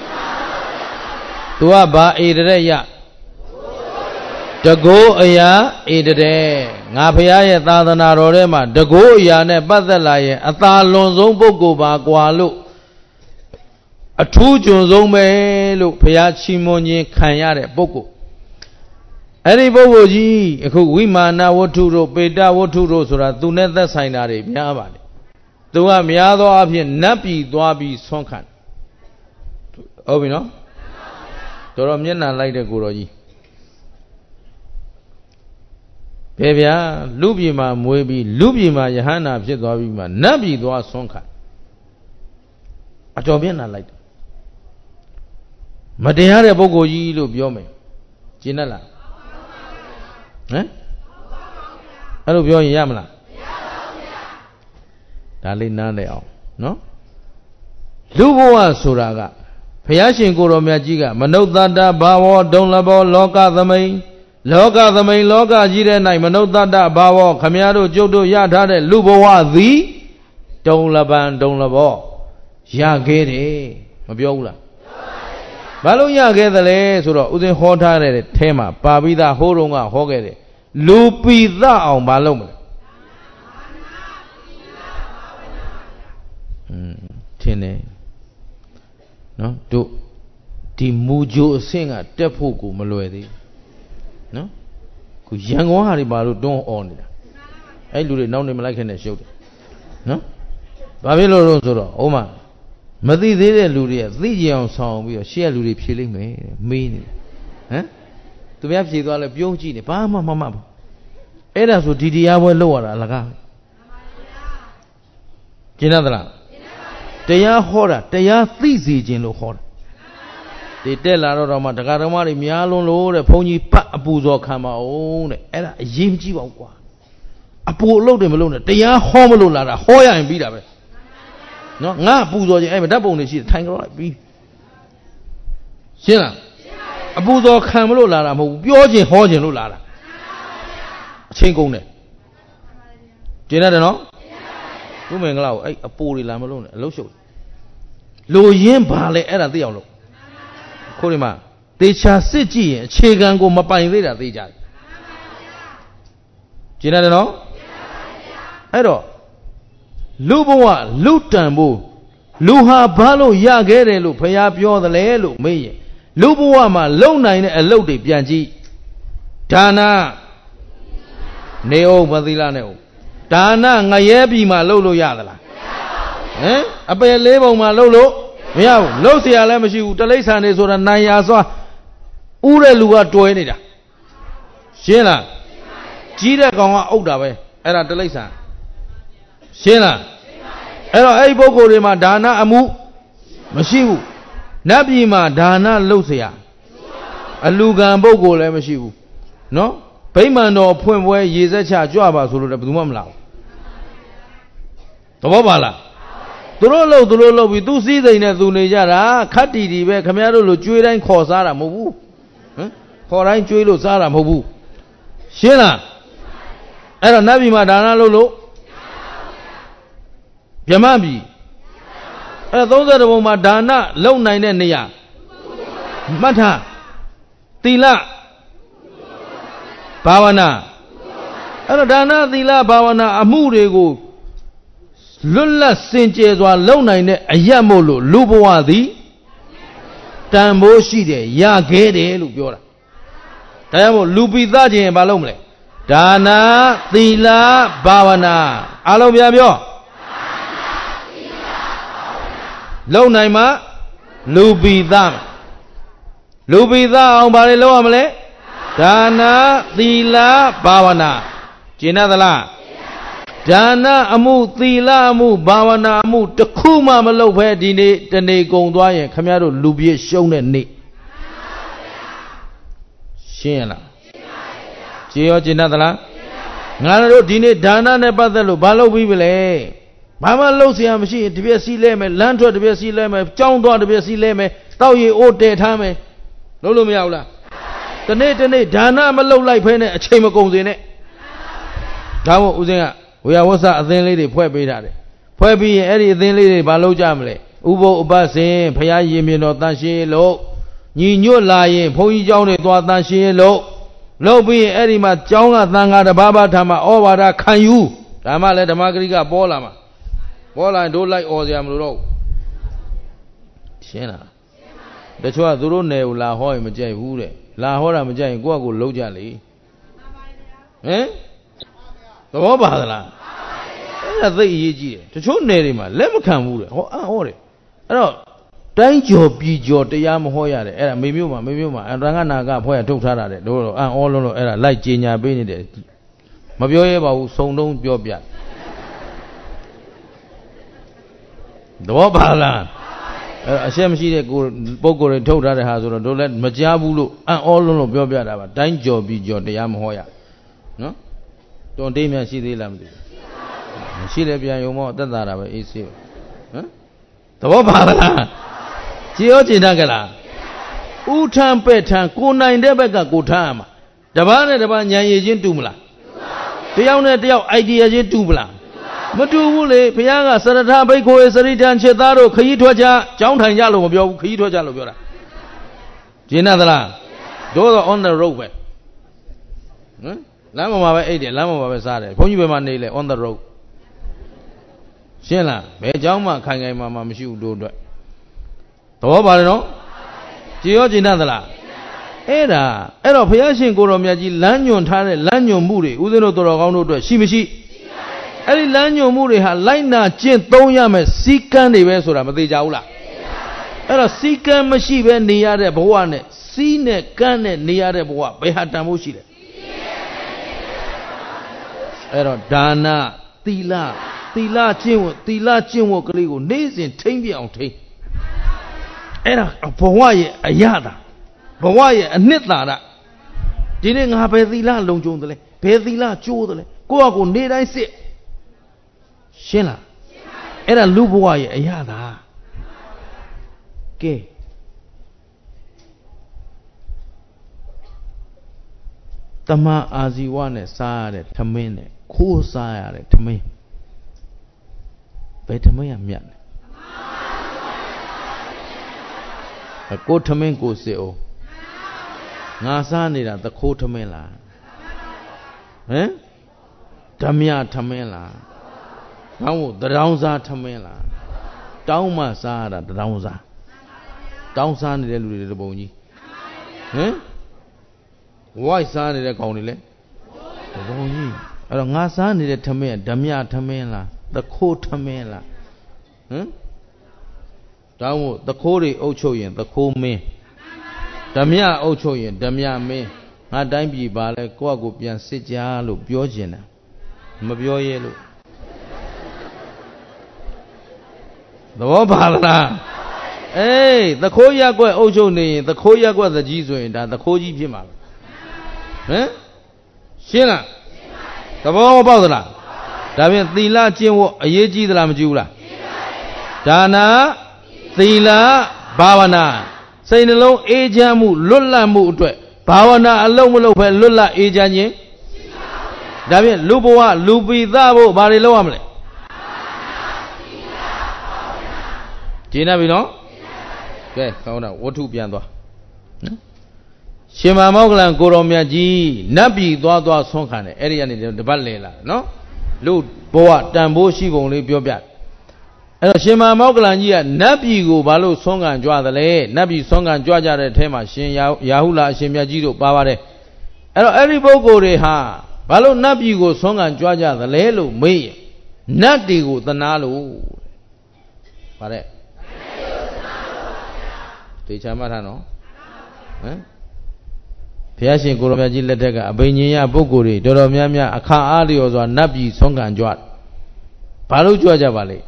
S1: သူကဘာဧတရက်ရတကိုးအရာဧတရက်ငါဖရာရဲ့သာသနာတော်ထဲမှာတကိုးအရာနဲ့ပတ်သက်လာရင်အသာလွန်ဆုံးပုဂ္ဂိုလ်ပါကွာလို့အထူးကျွံဆုံးပဲလို့ဘုရားချီးမွမ်းခြင်းခံရတဲ့ပုဂ္ဂိုလ်အဲ့ဒီပုဂ္ဂိုလ်ကြီးအခုဝိမာနဝတ္ထုတို့ပေတဝတ္ထုတို့ဆိုတာသူနဲ့သက်ဆိုင်တာတွေများပါလေသူကများသောအားဖြင့်နတ်ပြည်သွားပြီးဆွမ်းခံဟုတ်ပြီနော်တော်တော်မျက်နှာလိုက်တဲ့ကိုတော်ကြီးဘယ်ဗျာလူပြည်မှာမွေးပြီးလူပြည်မှာယဟန္တာဖြစ်သွားပြီးမှနတ်ပြည်သွားဆွမ်းခံအတော်မျက်နှာလိုက်တယ်မတရားတဲ့ပုဂ္ဂိုလ်ကြီးလို့ပြောမယ်ကျင်တတ်လားဟမ်အဲ့လိုပြောရင်ရမလားမရပါဘူးဗျာဒါလေးနားလည်အောင်နော်လူဘဝဆိုတာကဘုရားရှင်ကိုရောမြတ်ကြီးကမနုဿတ္တဘာဝဒုံလဘောလောကသမိန်လောကသမိန်လောကကြီးတဲ့၌မနုဿတ္တဘာဝခမည်းတော်ကျုပ်တို့ရထားတဲ့လူဘဝသည်ဒုံလပံဒုံလဘောရခဲ့တယ်မပြောဘူးလားဘာလို့ရခဲ့သလဲဆိုတော့ဥစဉ်ဟောထားတဲ့ထဲမှာပါပိသဟိုးတုံးကဟောခဲ့တယ်လူပိသအောင်မလုပ်မလဲอืมထင်တယ်နော်တို့ဒီမူဂျိုအဆင့်ကတက်ဖို့ကိုမလွယ်သေးနော်ခုရန်ကုန်ဟာတွေဘာလို့တွန်းអော်နေတာအဲ့လူတွေနောက်နေမလိုက်ခင်နဲ့ရှုပ်တယ်နော်ဘာဖြစ်လို့လို့ဆိုတော့ဟိုမှာမသိသေးတဲ့လူတွေကသိကြအောင်ဆောင်ပြီးတော့ရှေ့ကလူတွေဖြေလိုက်မယ်မေးနေတယ်ဟမ်သူများဖြေသွားလဲပြုံးကြည့်နေဘာမှမမှတ်ဘူးအဲ့ဒါဆိုဒီတရားပွဲလောက်ရတာအလကားကျင်တတ်သလားတရားဟောတာတရားသိစေခြင်းလို့ဟောတာဒီတက်လာတော့တော့မှတရားတော်မတွေများလွန်းလို့တဲ့ဘုန်းကြီးပတ်အပူဇော်ခံပါအောင်တဲ့အဲ့ဒါအရေးမကြီးပါဘူးကွာအပူအလုပ်တွေမလုပ်နဲ့တရားဟောမလို့လာတာဟောရရင်ပြီးတာပဲနော်ငါပူဇော်ခြင်းအဲ့မဓာတ်ပုံတွေရှိတယ်ထိုင်ကြတော့ပြီးရှင်းလားအပူဇော်ခံမလို့လာတာမဟုတ်ဘူးပြောခြင်းဟောခြင်းလို့လာတာအချင်းကုန်တယ်ကျင်းရတယ်နော်ဘုမင်္ဂလာကိုအဲ့အပူတွေလာမလို့နဲ့အလုရှုပ်လူရင်းပါလေအဲ့ဒါသိအောင်လို့ခိုးဒီမှာသေချာစစ်ကြည့်ရင်အခြေခံကိုမပိုင်သေးတာသိကြတယ်ကျင်းရတယ်နော်အဲ့တော့လူဘဝလူတန်ဖို့လူဟာဘာလို့ရခဲ့တယ်လို့ဖျားပြောသလဲလို့မေးရင်လူဘဝမှာလုံနိုင်တဲ့အလုပ်တွေပြန်ကြည့်ဒါနနေအောင်မသီလနဲ့အောင်ဒါနငရဲပြီမှာလှုပ်လို့ရသလားဟမ်အပယ်လေးပုံမှာလှုပ်လို့မရဘူးလှုပ်เสียလည်းမရှိဘူးတလိ္ဆာနေဆိုတာနိုင်ရာစွာဥတဲ့လူကတွယ်နေတာရှင်းလားကြီးတဲ့ကောင်ကအုပ်တာပဲအဲ့ဒါတလိ္ဆာရှင်းလားအဲ့တော့အဲ့ဒီပုဂ္ဂိုလ်တွေမှာဒါနအမှုမရှိဘူးနတ်ပြည်မှာဒါနလှုပ်เสียအလူကံပုဂ္ဂိုလ်လည်းမရှိဘူးနော်ဗိမာန်တော်ဖွင့်ပွဲရေစက်ချကြွပါဆိုလို့လည်းဘယ်သူမှမလာဘူးသဘောပါလားသူတို့လှုပ်သူတို့လှုပ်ပြီးသူစည်းစိမ်နဲ့သူနေကြတာခတ်တီတီပဲခမရတို့လိုကြွေးတိုင်းခေါ်စားတာမဟုတ်ဘူးဟမ်ခေါ်တိုင်းကြွေးလို့စားတာမဟုတ်ဘူးရှင်းလားအဲ့တော့နတ်ပြည်မှာဒါနလှုပ်လို့ဗြဟ္မပြည်အဲ့သုံးဆယ်ဘုံမှာဒါနလုံနိုင်တဲ့နေရာမှတ်ထားသီလဘာဝနာအဲ့တော့ဒါနသီလဘာဝနာအမှုတွေကိုလွတ်လပ်စင်ကြယ်စွာလုံနိုင်တဲ့အယက်မို့လို့လူဘဝသည်တန်ဖိုးရှိတယ်ရခဲ့တယ်လို့ပြောတာဒါကြောင့်မို့လူပိသခြင်းရင်ဘာလုပ်မလဲဒါနသီလဘာဝနာအားလုံးပြန်ပြောလုံနိုင်မှလူပိသလူပိသအောင်ဘာတွေလုပ်ရမလဲဒါနသီလဘာဝနာကျင့်သလားဒါနအမှုသီလအမှုဘာဝနာအမှုတစ်ခုမှမလုပ်ဘဲဒီနေ့တနေ့ကုန်သွားရင်ခမရတို့လူပြည့်ရှုံးတဲ့နေ့ရှင်းရလားရှင်းရောကျင့်သလားငါတို့ဒီနေ့ဒါနနဲ့ပတ်သက်လို့ဘာလုပ်ပြီးပြီလဲဘာမှလုပ်เสียမရှိရင်တပြက်စီးလဲမယ်လမ်းထွက်တပြက်စီးလဲမယ်ကြောင်းသွားတပြက်စီးလဲမယ်တောက်ရီအိုးတည်ထားမယ်လုပ်လို့မရဘူးလားတနေ့တနေ့ဒါနမလုပ်လိုက်ဖဲနဲ့အချိန်မကုန်စေနဲ့ဒါမို့ဦးဇင်းကဝေယဝဆအသင်းလေးတွေဖွဲ့ပေးထားတယ်ဖွဲ့ပြီးရင်အဲ့ဒီအသင်းလေးတွေဘာလုပ်ကြမလဲဥပုပ်အပတ်စဉ်ဘုရားရင်မြင်တော်တန်ရှင်းလို့ညီညွတ်လာရင်ဘုန်းကြီးเจ้าတွေသွားတန်ရှင်းလို့လုပ်ပြီးရင်အဲ့ဒီမှာเจ้าကသံဃာတပါးပါးထားမှာဩဝါဒခံယူဒါမှလည်းဓမ္မဂရိကပေါ်လာမှာပေါ်လာရင်တို့လိုက်អော်စရာမလိုတော့ရှင်းလားတချို့ကသူတို့နယ်ကိုလာဟောရင်မကြိုက်ဘူးတဲ့လာဟောတာမကြိုက်ရင်ကိုယ့်အကိုလုံးကြလေဟမ်သဘောပါသလားအဲ့ဒါသိအရေးကြီးတယ်တချို့နယ်တွေမှာလက်မခံဘူးတဲ့ဟောအံ့ဟောတယ်အဲ့တော့တိုင်းကျော်ပြည်ကျော်တရားမဟောရတယ်အဲ့ဒါမေမျိုးမှာမေမျိုးမှာအရဟနာကဖွဲ့ရထုတ်ထားတာတဲ့တို့တော့အံ့ဩလုံးလို့အဲ့ဒါလိုက်ကြေညာပေးနေတယ်မပြောရဲပါဘူးစုံတုံးပြောပြသဘောပါလားအဲ့အရှက်မရှိတဲ့ကိုပုဂ္ဂိုလ်တွေထုတ်ထားတဲ့ဟာဆိုတော့တို့လည်းမကြားဘူးလို့အံ့ဩလုံးလို့ပြောပြတာပါတိုင်းကျော်ပြည်ကျော်တရားမဟောရနော်တွန်တေးများရှိသေးလားမသိဘူးရှိတယ်ပြန်ယုံမောသက်သာတာပဲအေးဆေးဟမ်သဘောပါလားကြည်ရောကြည်တတ်ကြလားဥထံပဲ့ထံကိုနိုင်တဲ့ဘက်ကကိုထမ်းရမှာတပားနဲ့တပားဉာဏ်ရည်ချင်းတူမလားတယောက်နဲ့တယောက် idea ချင်းတူမလားမတူဘူးလေဘုရားကစရထဘိက္ခိုစရိတံချက်သားတို့ခရီးထွက်ကြကြောင်းထိုင်ကြလို့မပြောဘူးခရီးထွက်ကြလို့ပြောတာကျင်းသလားတို့တော့ on the road ပဲဟမ်လမ်းပေါ်မှာပဲအိတ်တယ်လမ်းပေါ်မှာပဲစားတယ်ဘုန်းကြီးဘယ်မှာနေလဲ on the road ရှင်းလားဘယ်เจ้าမှခိုင်ခိုင်မာမာမရှိဘူးတို့အတွက်သဘောပါတယ်နော်ကြည်ရောကျင်းသလားအဲ့ဒါအဲ့တော့ဘုရားရှင်ကိုတော်မြတ်ကြီးလမ်းညွန်ထားတဲ့လမ်းညွန်မှုတွေဦးဇင်းတို့တော်ကောင်းတို့အတွက်ရှိမရှိအဲ့ဒီလမ်းညွန်မှုတွေဟာလိုက်နာကျင့်သုံးရမယ်စီကံတွေပဲဆိုတာမသေးကြဘူးလားအဲ့တော့စီကံမရှိပဲနေရတဲ့ဘဝနဲ့စီးနဲ့ကန်းနဲ့နေရတဲ့ဘဝဘယ်ဟာတန်ဖို့ရှိလဲအဲ့တော့ဒါနသီလသီလကျင့်ဝတ်သီလကျင့်ဝတ်ကလေးကိုနေ့စဉ်ထိမ့်ပြအောင်ထိမ့်အဲ့ဒါဘဝရဲ့အရသာဘဝရဲ့အနှစ်သာရဒီနေ့ငါဘယ်သီလလုံခြုံတယ်လဲဘယ်သီလကျိုးတယ်လဲကိုယ့်အကိုနေတိုင်းစစ်ရှင်းလားအဲ့ဒါလူဘဝရဲ့အရသာကဲ Tama aziwane sare tamine ko sayare tami be tami ya miat ko tamin ko seo nga sa nida the ko tamin la eh tamya tamin la ngawo tadaung sa tamin la taung ma sa da tadaung sa taung sa nide lu de bong ji eh why sa nide kaung ni le bong jiအဲ့တော့ငါစားနေတဲ့ထမင်းဓမြထမင်းလားသခိုးထမင်းလားဟမ်တောင်းမို့သခိုးတွေအုပ်ချုပ်ရင်သခိုးမင်းဓမြအုပ်ချုပ်ရင်ဓမြမင်းငါတိုင်းပြည်ပါလဲကိုယ့်အကူပြန်စစ်ကြလို့ပြောကျင်တယ်မပြောရဲလို့သဘောပါလားအေးသခိုးရက်ွက်အုပ်ချုပ်နေရင်သခိုးရက်ွက်သကြီးဆိုရင်ဒါသခိုးကြီးဖြစ်မှာဟမ်ရှင်းလားသဘောပေါက်သလားဒါဖြင့်သီလကျင့်ဝတ်အရေးကြီးသလားမကြီးဘူးလားဒါနသီလဘာဝနာစိတ်နှလုံးအေးချမ်းမှုလွတ်လပ်မှုအတွက်ဘာဝနာအလုံးမလုံးပဲလွတ်လပ်အေးချမ်းခြင်းဒါဖြင့်လူဘဝလူပိသဖို့ဘာတွေလုပ်ရမလဲကျင့်နေပြီနော်ကဲကောင်းတာဝတ္ထုပြန်သွားနော်ရှင်မမောကလန်ကိုတော်မြတ်ကြီးနတ်ပြည်သွားသွားဆွမ်းခံတယ်အဲ့ဒီကနေတပတ်လဲလာနော်လူဘဝတန်ဖိုးရှိပုံလေးပြောပြအဲ့တော့ရှင်မမောကလန်ကြီးကနတ်ပြည်ကိုဘာလို့ဆွမ်းခံကြွသလဲနတ်ပြည်ဆွမ်းခံကြွကြတဲ့အထဲမှာရှင်ရာဟုလာအရှင်မြတ်ကြီးတို့ပါပါတယ်အဲ့တော့အဲ့ဒီပုဂ္ဂိုလ်တွေဟာဘာလို့နတ်ပြည်ကိုဆွမ်းခံကြွကြသလဲလို့မေးရင်နတ်တွေကိုသနာလို့ဗါတဲ့တေချာမှတ်ထားနော်ဟမ်ဘုရားရှင်ကိုရမကြီးလက်ထက်ကအဘိညာဉ်ရပုဂ္ဂိုလ်တွေတော်တော်များများအခါအားလျော်စွာနတ်ပြည်ဆုံးခံကြွဘာလို့ကြွကြပါလဲ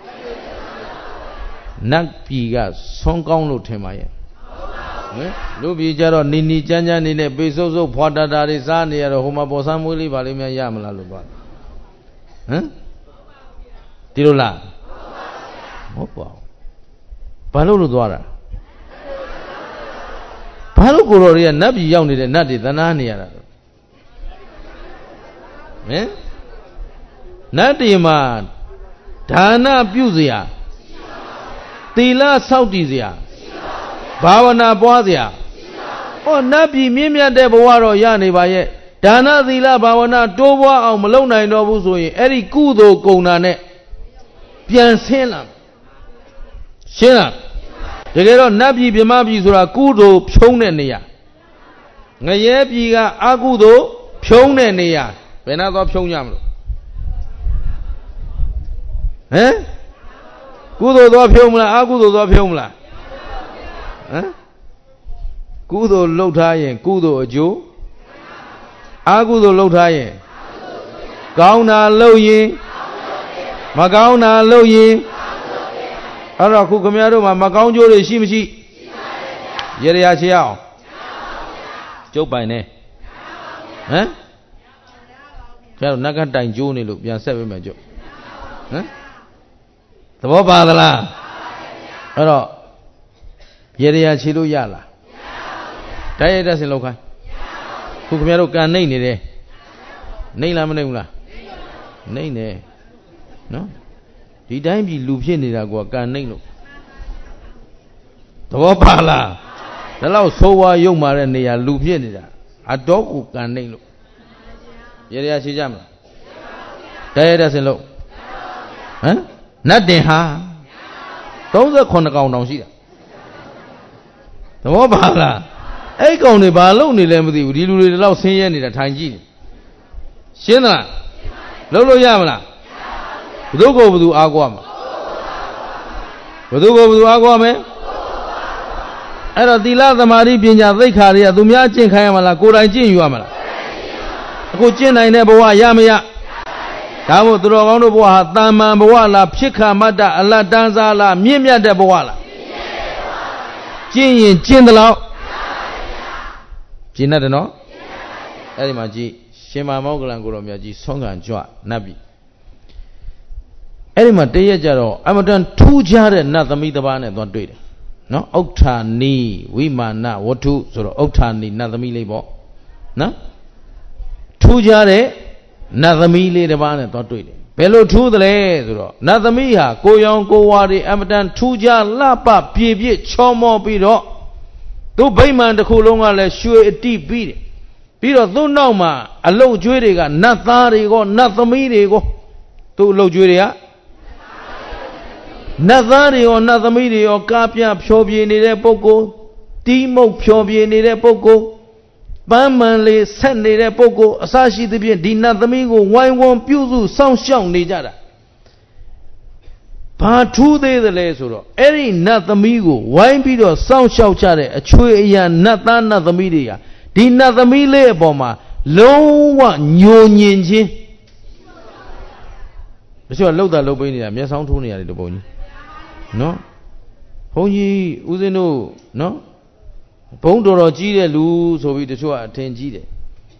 S1: နတ်ပြည်ကဆုံးကောင်းလို့ထင်ပါရဲ့ဟင်လူပြည်ကြတော့နီနီကြမ်းကြမ်းနေနဲ့ပေဆုပ်ဆုပ်ဖွာတာတာတွေစားနေရတော့ဟိုမှာပေါ်ဆန်းမွေးလေးပါလိမ့်များရမလားလို့ပါဟမ်ဒီလိုလားဟုတ်ပါဘူးဘာလို့လို့သွားတာဘာလို့ကိုတော်တွေကနတ်ပြည်ရောက်နေတဲ့နတ်တွေသနာနေရတာဟင်နတ်တွေမှာဒါနပြုစရာသီလဆောက်တည်စရာဘာဝနာပွားစရာဟောနတ်ပြည်မြင့်မြတ်တဲ့ဘဝတော့ရနေပါရဲ့ဒါနသီလဘာဝနာတိုးပွားအောင်မလုပ်နိုင်တော့ဘူးဆိုရင်အဲ့ဒီကုသိုလ်ကုန်တာနဲ့ပြန်ဆင်းလာရှင်းလားတကယ်တော့နတ်ပြည်ပြမပြည်ဆိုတာကုသိုလ်ဖြုံးတဲ့နေရာငရဲပြည်ကအကုသိုလ်ဖြုံးတဲ့နေရာဘယ်နှသွားဖြုံးကြမလို့ဟမ်ကုသိုလ်သွားဖြုံးမလားအကုသိုလ်သွားဖြုံးမလားဟမ်ကုသိုလ်လှုပ်ထားရင်ကုသိုလ်အကျိုးအကုသိုလ်လှုပ်ထားရင်ကောင်းတာလှုပ်ရင်မကောင်းတာလှုပ်ရင်အဲ့တော့ခုခင်ဗျားတို့မှာမကောင်းကျိုးတွေရှိမရှိရှိပါရဲ့ရေရချေအောင်ကျုပ်ပိုင်နေဟမ်ကျတော့နတ်ကတိုင်ကျိုးနေလို့ပြန်ဆက်ပေးမယ်ကျုပ်ဟမ်သဘောပါသလားအဲ့တော့ရေရချေလို့ရလားတိုက်ရိုက်တက်စင်လောက်ခိုင်းခုခင်ဗျားတို့ကန်နှိမ့်နေတယ်နှိမ့်လားမနှိမ့်ဘူးလားနှိမ့်နေနော်ဒီတိုင်းပြည်လူဖြစ်နေတာကွာကန်နှိမ့်လို့သဘောပါလားဒါလောက်ဆိုးဝါးရုပ်မာတဲ့နေရာလူဖြစ်နေတာအတော့ကိုကန်နှိမ့်လို့ရေရရှိကြမလားတရားရစင်လို့ဟမ်နတ်တင်ဟာသုံးခုနှစ်ကောင်တောင်ရှိတာသဘောပါလားအဲ့ကောင်တွေဘာလုပ်နေလဲမသိဘူးဒီလူတွေတော့ဆင်းရဲနေတာထိုင်ကြည့်နေရှင်းသလားလုပ်လို့ရမလားဘယ်သူကိုဘယ်သူအားကိုးမှာဘယ်သူကိုဘယ်သူအားကိုးမယ်အဲ့တော့သီလသမာဓိပညာသိက္ခာတွေကသူများကျင့်ခိုင်းရမလားကိုယ်တိုင်ကျင့်ယူရမလားအခုကျင့်နိုင်တဲ့ဘဝရမရဒါမို့သူတော်ကောင်းတို့ဘဝဟာတာမန်ဘဝလားဖြစ်ခါမတ္တအလတ်တန်းစားလားမြင့်မြတ်တဲ့ဘဝလားကျင့်ရင်ကျင့်သလောက်ကျင့်တယ်နော်အဲ့ဒီမှာကြည့်ရှင်မမောကလန်ကိုတော်မြတ်ကြီးဆုံးခံကြွနတ်ပြီအဲ့ဒီမှာတရက်ကြတော့အမတန်ထူးခြားတဲ့နတ်သမီးတစ်ပါးနဲ့သွားတွေ့တယ်နော်ဥဋ္ဌာနီဝိမာနဝတ္ထုဆိုတော့ဥဋ္ဌာနီနတ်သမီးလေးပေါ့နော်ထူးခြားတဲ့နတ်သမီးလေးတစ်ပါးနဲ့တော့တွေ့တယ်ဘယ်လိုထူးသလဲဆိုတော့နတ်သမီးဟာကိုရောင်ကိုဝါတွေအမတန်ထူးခြားလှပပြည့်ပြည့်ချောမောပြီးတော့သူ့ဗိမာန်တစ်ခုလုံးကလည်းရွှေအတိပြီးတယ်ပြီးတော့သူ့နောက်မှာအလုတ်ကျွေးတွေကနတ်သားတွေကိုနတ်သမီးတွေကိုသူ့အလုတ်ကျွေးတွေကနတ်သားတွေရောနတ်သမီးတွေရောကားပြဖြောပြေနေတဲ့ပုဂ္ဂိုလ်တီးမုတ်ဖြောပြေနေတဲ့ပုဂ္ဂိုလ်ပန်းမှန်လေးဆက်နေတဲ့ပုဂ္ဂိုလ်အစရှိသဖြင့်ဒီနတ်သမီးကိုဝိုင်းဝန်းပြုစုစောင့်ရှောက်နေကြတာဘာထူးသေးသလဲဆိုတော့အဲ့ဒီနတ်သမီးကိုဝိုင်းပြီးတော့စောင့်ရှောက်ကြတဲ့အချွေအရာနတ်သားနတ်သမီးတွေဟာဒီနတ်သမီးလေးအပေါ်မှာလုံးဝညှိုညင်ခြင်းတချို့လှုပ်တာလှုပ်ပေးနေတာမျက်စောင်းထိုးနေရတယ်လို့ဘုန်းကြီးနော်ဘုန်းကြီးဦးဇင်းတို့နော်ဘုံတော်တော်ကြီးတဲ့လူဆိုပြီးတချို့ကအထင်ကြီးတယ်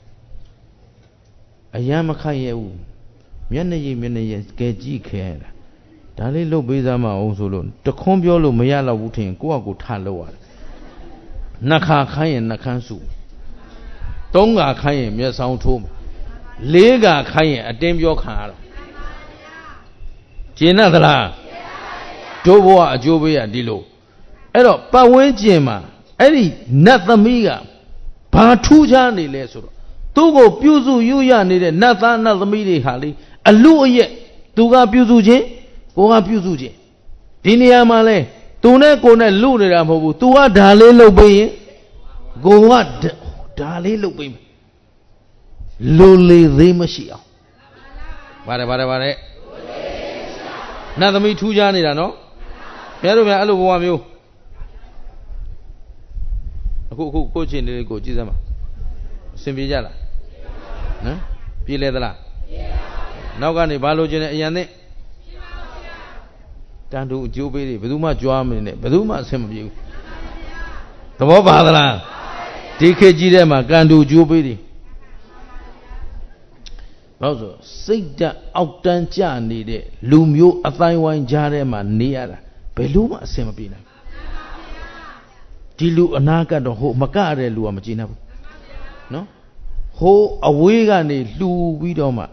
S1: အယံမခိုက်ရဘူးမျက်နှာရည်မျက်နှာရည်ကဲကြည့်ခဲရတာဒါလေးလှုပ်ပေးစမ်းမအောင်ဆိုလို့တခွန်းပြောလို့မရတော့ဘူးထင်ကိုယ့်အကူထလှုပ်ရတယ်နှခါခိုင်းရင်နှခမ်းစုသုံးခါခိုင်းရင်မျက်စောင်းထိုးလေးခါခိုင်းရင်အတင်းပြောခံရတာကျင်သလားတို့ဘဝအကျိုးပေးရဒီလိုအဲ့တော့ပတ်ဝန်းကျင်မှာအဲ့ဒီနတ်သမီးကဘာထူးခြားနေလဲဆိုတော့သူ့ကိုပြုစုယူရနေတဲ့နတ်သားနတ်သမီးတွေဟာလေအလူအယက်သူကပြုစုခြင်းကိုကပြုစုခြင်းဒီနေရာမှာလဲသူနဲ့ကိုနဲ့လူနေတာမဟုတ်ဘူး तू ကဒါလေးလုပ်ပေးရင်ကိုကဒါလေးလုပ်ပေးမယ်လူလေသေးမရှိအောင်ပါတယ်ပါတယ်ပါတယ်နတ်သမီးထူးခြားနေတာနော်ဘယ်လိုများအဲ့လိုဘဝမျိုးအခုအခုကိုချင်းလေးကိုကြည့်စမ်းပါအဆင်ပြေကြလားနော်ပြေလဲသလားနောက်ကနေဘာလို့ချင်းလဲအရန်နဲ့တန်တူအကျိုးပေးတွေဘယ်သူမှကြွားမနေနဲ့ဘယ်သူမှအဆင်မပြေဘူးသဘောပါသလားဒီခေတ်ကြီးထဲမှာကန်တူအကျိုးပေးတွေဘာလို့ဆိုစိတ်ဓာတ်အောက်တန်းကျနေတဲ့လူမျိုးအတိုင်းဝိုင်းကြားထဲမှာနေရတာဘယ်လို့မှအဆင်မပြေနိုင်ဒီလူအနာကတ်တော့ဟိုမကတဲ့လူကမကြည့်နိုင်ဘူးနော်ဟိုအဝေးကနေလှူပြီးတော့မှ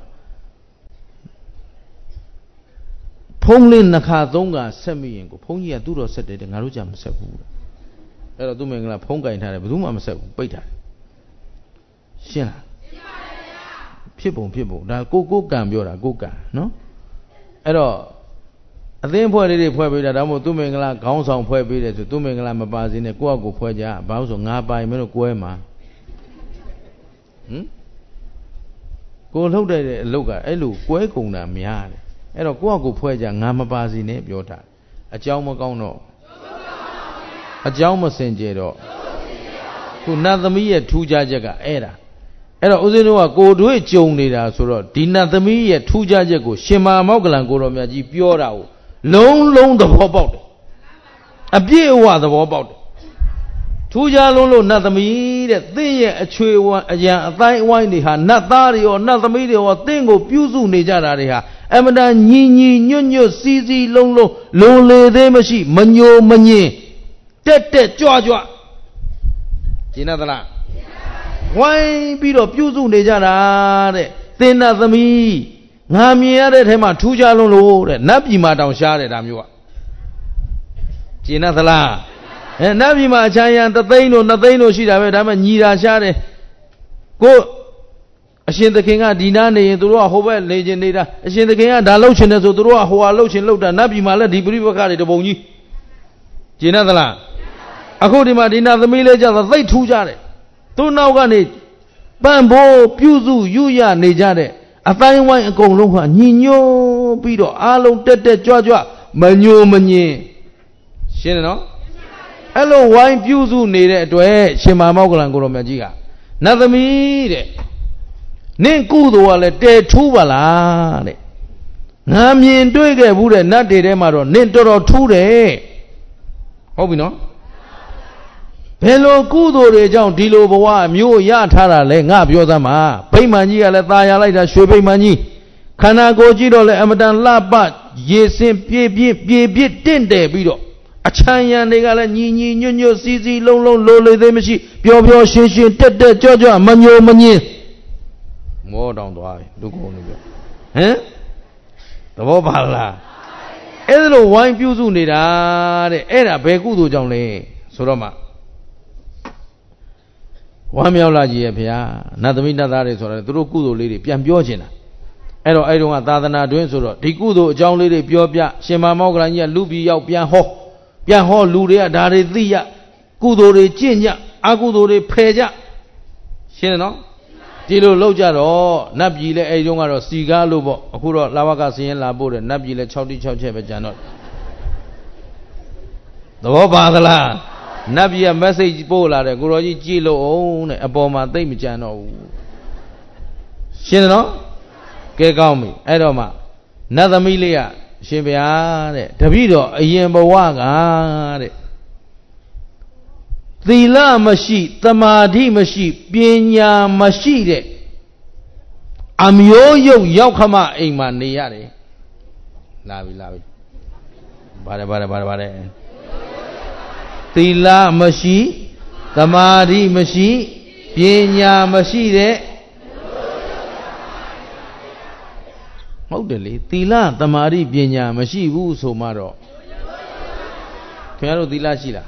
S1: ဖုံးလေးနှစ်ခါသုံးခါဆက်မိရင်ကိုဖုံးကြီးကသူ့တော်ဆက်တယ်ငါတို့ကြမဆက်ဘူးအဲ့တော့သူ့မင်္ဂလာဖုံးကင်ထားတယ်ဘယ်သူမှမဆက်ဘူးပိတ်ထားတယ်ရှင်းလားဖြစ်ပုံဖြစ်ပုံဒါကိုကိုကံပြောတာကိုကံနော်အဲ့တော့အသင်းဖွဲ့လေးတွေဖွဲ့ပေးတာဒါမှမဟုတ်သူ့မင်္ဂလာခေါင်းဆောင်ဖွဲ့ပေးတယ်ဆိုသူ့မင်္ဂလာမပါစေနဲ့ကိုယ့်အကူဖွဲ့ကြဘာလို့ဆိုငါပိုင်မလို့ကွဲမှာဟမ်ကိုလှုပ်တဲ့အလုပ်ကအဲ့လိုကွဲကုန်တာများတယ်အဲ့တော့ကိုယ့်အကူဖွဲ့ကြငါမပါစေနဲ့ပြောတာအကြောင်းမကောင်းတော့အကြောင်းမစင်ကြယ်တော့ခုနတ်သမီးရဲ့ထူးခြားချက်ကအဲ့ဒါအဲ့တော့ဦးဇင်းတို့ကကိုတွေ့ကြုံနေတာဆိုတော့ဒီနတ်သမီးရဲ့ထူးခြားချက်ကိုရှင်မာမောက္ကလံကိုတော်မြတ်ကြီးပြောတာကိုလုံးလုံးသဘောပေါက်တယ်အပြည့်အဝသဘောပေါက်တယ်ထူးခြားလုံးလို့နတ်သမီးတဲ့သင်ရဲ့အချွေဝံအရန်အတိုင်းအဝိုင်းတွေဟာနတ်သားတွေရောနတ်သမီးတွေရောသင်ကိုပြုစုနေကြတာတွေဟာအမတန်ညီညီညွတ်ညွတ်စီစီလုံးလုံးလုံလေသေးမရှိမညိုမညင်တက်တက်ကြွကြွကျင်သလားဝိုင်းပြီးတော့ပြုစုနေကြတာတဲ့သင်္နသမီးငါမြင်ရတဲ့ထဲမှာထူးခြားလုံးလို့တဲ့နတ်ပြည်မှာတောင်ရှားတယ်ဒါမျိုးကကျင်သလားအဲနတ်ပြည်မှာအချမ်းရံတသိန်းတို့နှစ်သိန်းတို့ရှိတာပဲဒါမှညီတာရှားတယ်ကိုအရှင်သခင်ကဒီနာနေရင်သူတို့ကဟိုဘက်နေခြင်းနေတာအရှင်သခင်ကဒါလှုပ်ချင်တယ်ဆိုသူတို့ကဟိုဟာလှုပ်ချင်လှုပ်တာနတ်ပြည်မှာလည်းဒီပြိပခါတွေတပုံကြီးကျင်သလားအခုဒီမှာဒီနာသမီးလေးကြတော့သိထူးကြတယ်သူနောက်ကနေပန့်ဖို့ပြုစုယူရနေကြတဲ့အတိုင်းဝိုင်းအကုန်လုံးကညီညွတ်ပြီးတော့အားလုံးတက်တက်ကြွကြွမညိုမညင်ရှင်းတယ်နော်အဲ့လိုဝိုင်းပြုစုနေတဲ့အတွက်ရှင်မာမောက္ကလံကိုတော်မြတ်ကြီးကနတ်သမီးတဲ့နင့်ကုသိုလ်ကလည်းတဲထူးပါလားတဲ့ငါမြင်တွေ့ခဲ့ဘူးတဲ့နတ်တွေထဲမှာတော့နင့်တော်တော်ထူးတယ်ဟုတ်ပြီနော်ဘယ်လိုကုသိုလ်တွေကြောင့်ဒီလိုဘဝမျိုးရထားတာလဲငါပြောသမှာဗိမာန်ကြီးကလည်းตาရလိုက်တာရွှေဗိမာန်ကြီးခန္ဓာကိုယ်ကြီးတော့လည်းအမတန်လှပရေစင်ပြေပြည့်ပြေပြည့်တင့်တယ်ပြီးတော့အချမ်းရံတွေကလည်းညီညီညွတ်ညွတ်စီစီလုံးလုံးလိုလေသေးမရှိပျော်ပျော်ရွှင်ရွှင်တက်တက်ကြွကြွမညိုမညင်မောတောင်သွားပြီလူကုန်နေပြောဟမ်သဘောပါလားအဲ့ဒါလိုဝိုင်းပြုစုနေတာတဲ့အဲ့ဒါဘယ်ကုသိုလ်ကြောင့်လဲဆိုတော့မှဝမ်းမြောက်လာကြီးရဲ့ဗျာနတ်သမီးနတ်သားတွေဆိုတော့သူတို့ကုသိုလ်လေးတွေပြန်ပြောချင်တာအဲ့တော့အဲ့တုန်းကသာသနာတွင်ဆိုတော့ဒီကုသိုလ်အကြောင်းလေးတွေပြောပြရှင်မမောကလန်ကြီးကလူပြီးရောက်ပြန်ဟောပြန်ဟောလူတွေကဒါတွေသိရကုသိုလ်တွေကျင့်ကြအကုသိုလ်တွေဖယ်ကြရှင်းတယ်နော်ဒီလိုလောက်ကြတော့နတ်ပြည်လဲအဲ့တုန်းကတော့စီကားလို့ပေါ့အခုတော့လာဝကစရင်လာပို့တယ်နတ်ပြည်လဲ၆တိ၆ချက်ပဲကြံတော့သဘောပါသလားနတ်ပြည်က message ပို့လာတယ်ကိုရောကြီးကြည့်လို့အောင်တဲ့အပေါ်မှာသိမကြံတော့ဘူးရှင်းတယ်နော်ကဲကောင်းပြီအဲ့တော့မှနတ်သမီးလေးကရှင်ဗျာတဲ့တပည့်တော်အရင်ဘဝကတဲ့သီလမရှိသမာဓိမရှိပညာမရှိတဲ့အမျိုးယုတ်ရောက်ခမအိမ်မှာနေရတယ်လာပြီလာပြီဗါတယ်ဗါတယ်ဗါတယ်ဗါတယ်သီလမရှိသမာဓိမရှိပညာမရှိတဲ့ဟုတ်တယ်လေသီလသမာဓိပညာမရှိဘူးဆိုမှတော့ခင်ဗျားတို့သီလရှိလား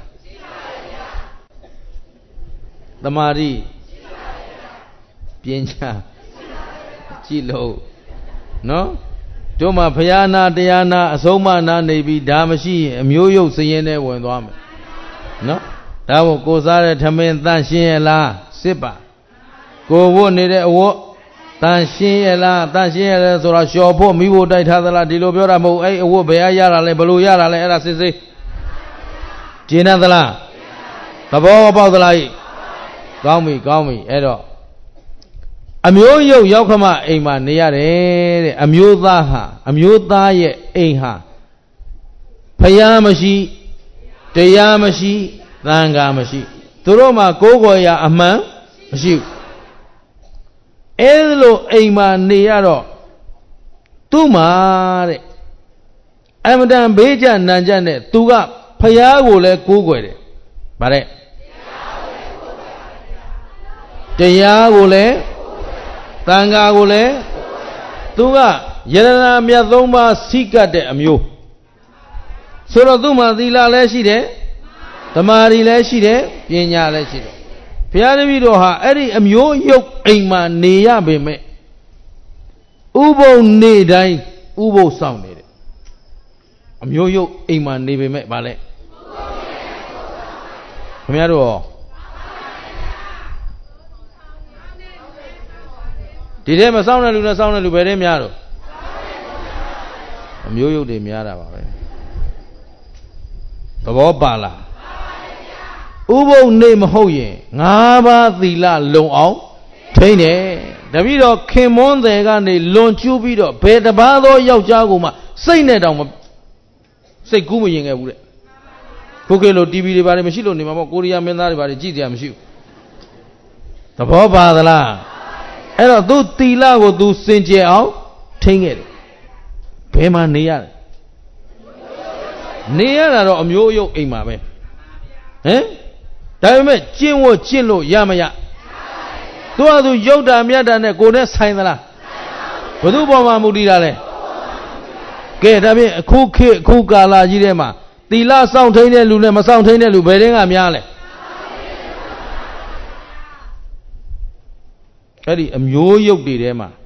S1: သမာဓိပညာကြည့်လို့နော်တို့မှာဘုရားနာတရားနာအဆုံးမနာနေပြီဒါမရှိရင်အမျိုးယုတ်စရင်နဲ့ဝင်သွားမယ်နော်ဒါကိုကိုစားတဲ့ထမင်းတန့်ရှင်းရလားစစ်ပါကိုဝတ်နေတဲ့အဝတ်တန့်ရှင်းရလားတန့်ရှင်းရလဲဆိုတော့လျှော်ဖို့မိဖို့တိုက်ထားသလားဒီလိုပြောတာမဟုတ်အဲ့အဝတ်ဘယ်ရတာလဲဘလို့ရတာလဲအဲ့ဒါစစ်စစ်ကျင်းသလားသဘောပေါက်သလားကောင်းပြီကောင်းပြီအဲ့တော့အမျိုးယုတ်ရောက်ခမအိမ်မှာနေရတယ်တဲ့အမျိုးသားဟာအမျိုးသားရဲ့အိမ်ဟာဖယားမရှိတရားမရှိသံဃာမရှိသူတို့မှာကိုးကွယ်ရာအမှန်မရှိဘူးအဲ့လိုအိမ်မှာနေရတော့သူ့မှာတဲ့အမတန်ဘေးကြနံကြနဲ့သူကဖယားကိုလည်းကိုးကွယ်တယ်ဗါတဲ့တရားကိုလည်းသံဃာကိုလည်းသူကယရဏမြတ်သုံးပါးစိကတ်တဲ့အမျိုးဆိုတော့သူ့မှာသီလလည်းရှိတယ်သမာဓိလည်းရှိတယ်ပညာလည်းရှိတယ်ဘုရားတပည့်တော်ဟာအဲ့ဒီအမျိုးယုတ်အိမ်မှာနေရပေမဲ့ဥပုံနေတိုင်းဥပုသ်ဆောင်နေတယ်အမျိုးယုတ်အိမ်မှာနေပေမဲ့ဗာလဲခင်ဗျားတို့ရောဒီထဲမှာစောင်းတဲ့လူနဲ့စောင်းတဲ့လူဘယ်ထဲများတော့အမျိုးယုတ်တွေများတာပါပဲသဘောပါလားဥပုံနေမဟုတ်ရင်ငါးပါးသီလလုံအောင်ထိန်းတယ်တပည့်တော်ခင်မွန်းတယ်ကနေလွန်ကျူးပြီးတော့ဘယ်တပါးသောယောက်ျားကိုမှစိတ်နဲ့တောင်မစိတ်ကူးမရင်ခဲ့ဘူးတဲ့ခုခေတ်လို တီဗီ တွေပါတယ်မရှိလို့နေမှာပေါ့ကိုရီးယားမင်းသားတွေပါတယ်ကြည့်ကြရမရှိဘူးသဘောပါသလားအဲ့တော့သူသီလကိုသူစင်ကြယ်အောင်ထိန်းခဲ့တယ်ဘယ်မှာနေရလဲနေရတာတော့အမျိုးယုတ်အိမ်မှာပဲဟမ်ဒါပေမဲ့ကျင့်ဝတ်ကျင့်လို့ရမရသူကသူယုတ်တာမြတ်တာနဲ့ကိုယ်နဲ့ဆိုင်သလားဘယ်သူပေါ်မှာမူတည်တာလဲကဲဒါဖြင့်အခုခေတ်အခုကာလကြီးထဲမှာသီလစောင့်ထိန်းတဲ့လူနဲ့မစောင့်ထိန်းတဲ့လူဘယ်တင်းကများလဲအဲ့ဒီအမျိုးယုတ်တွေထဲမှာ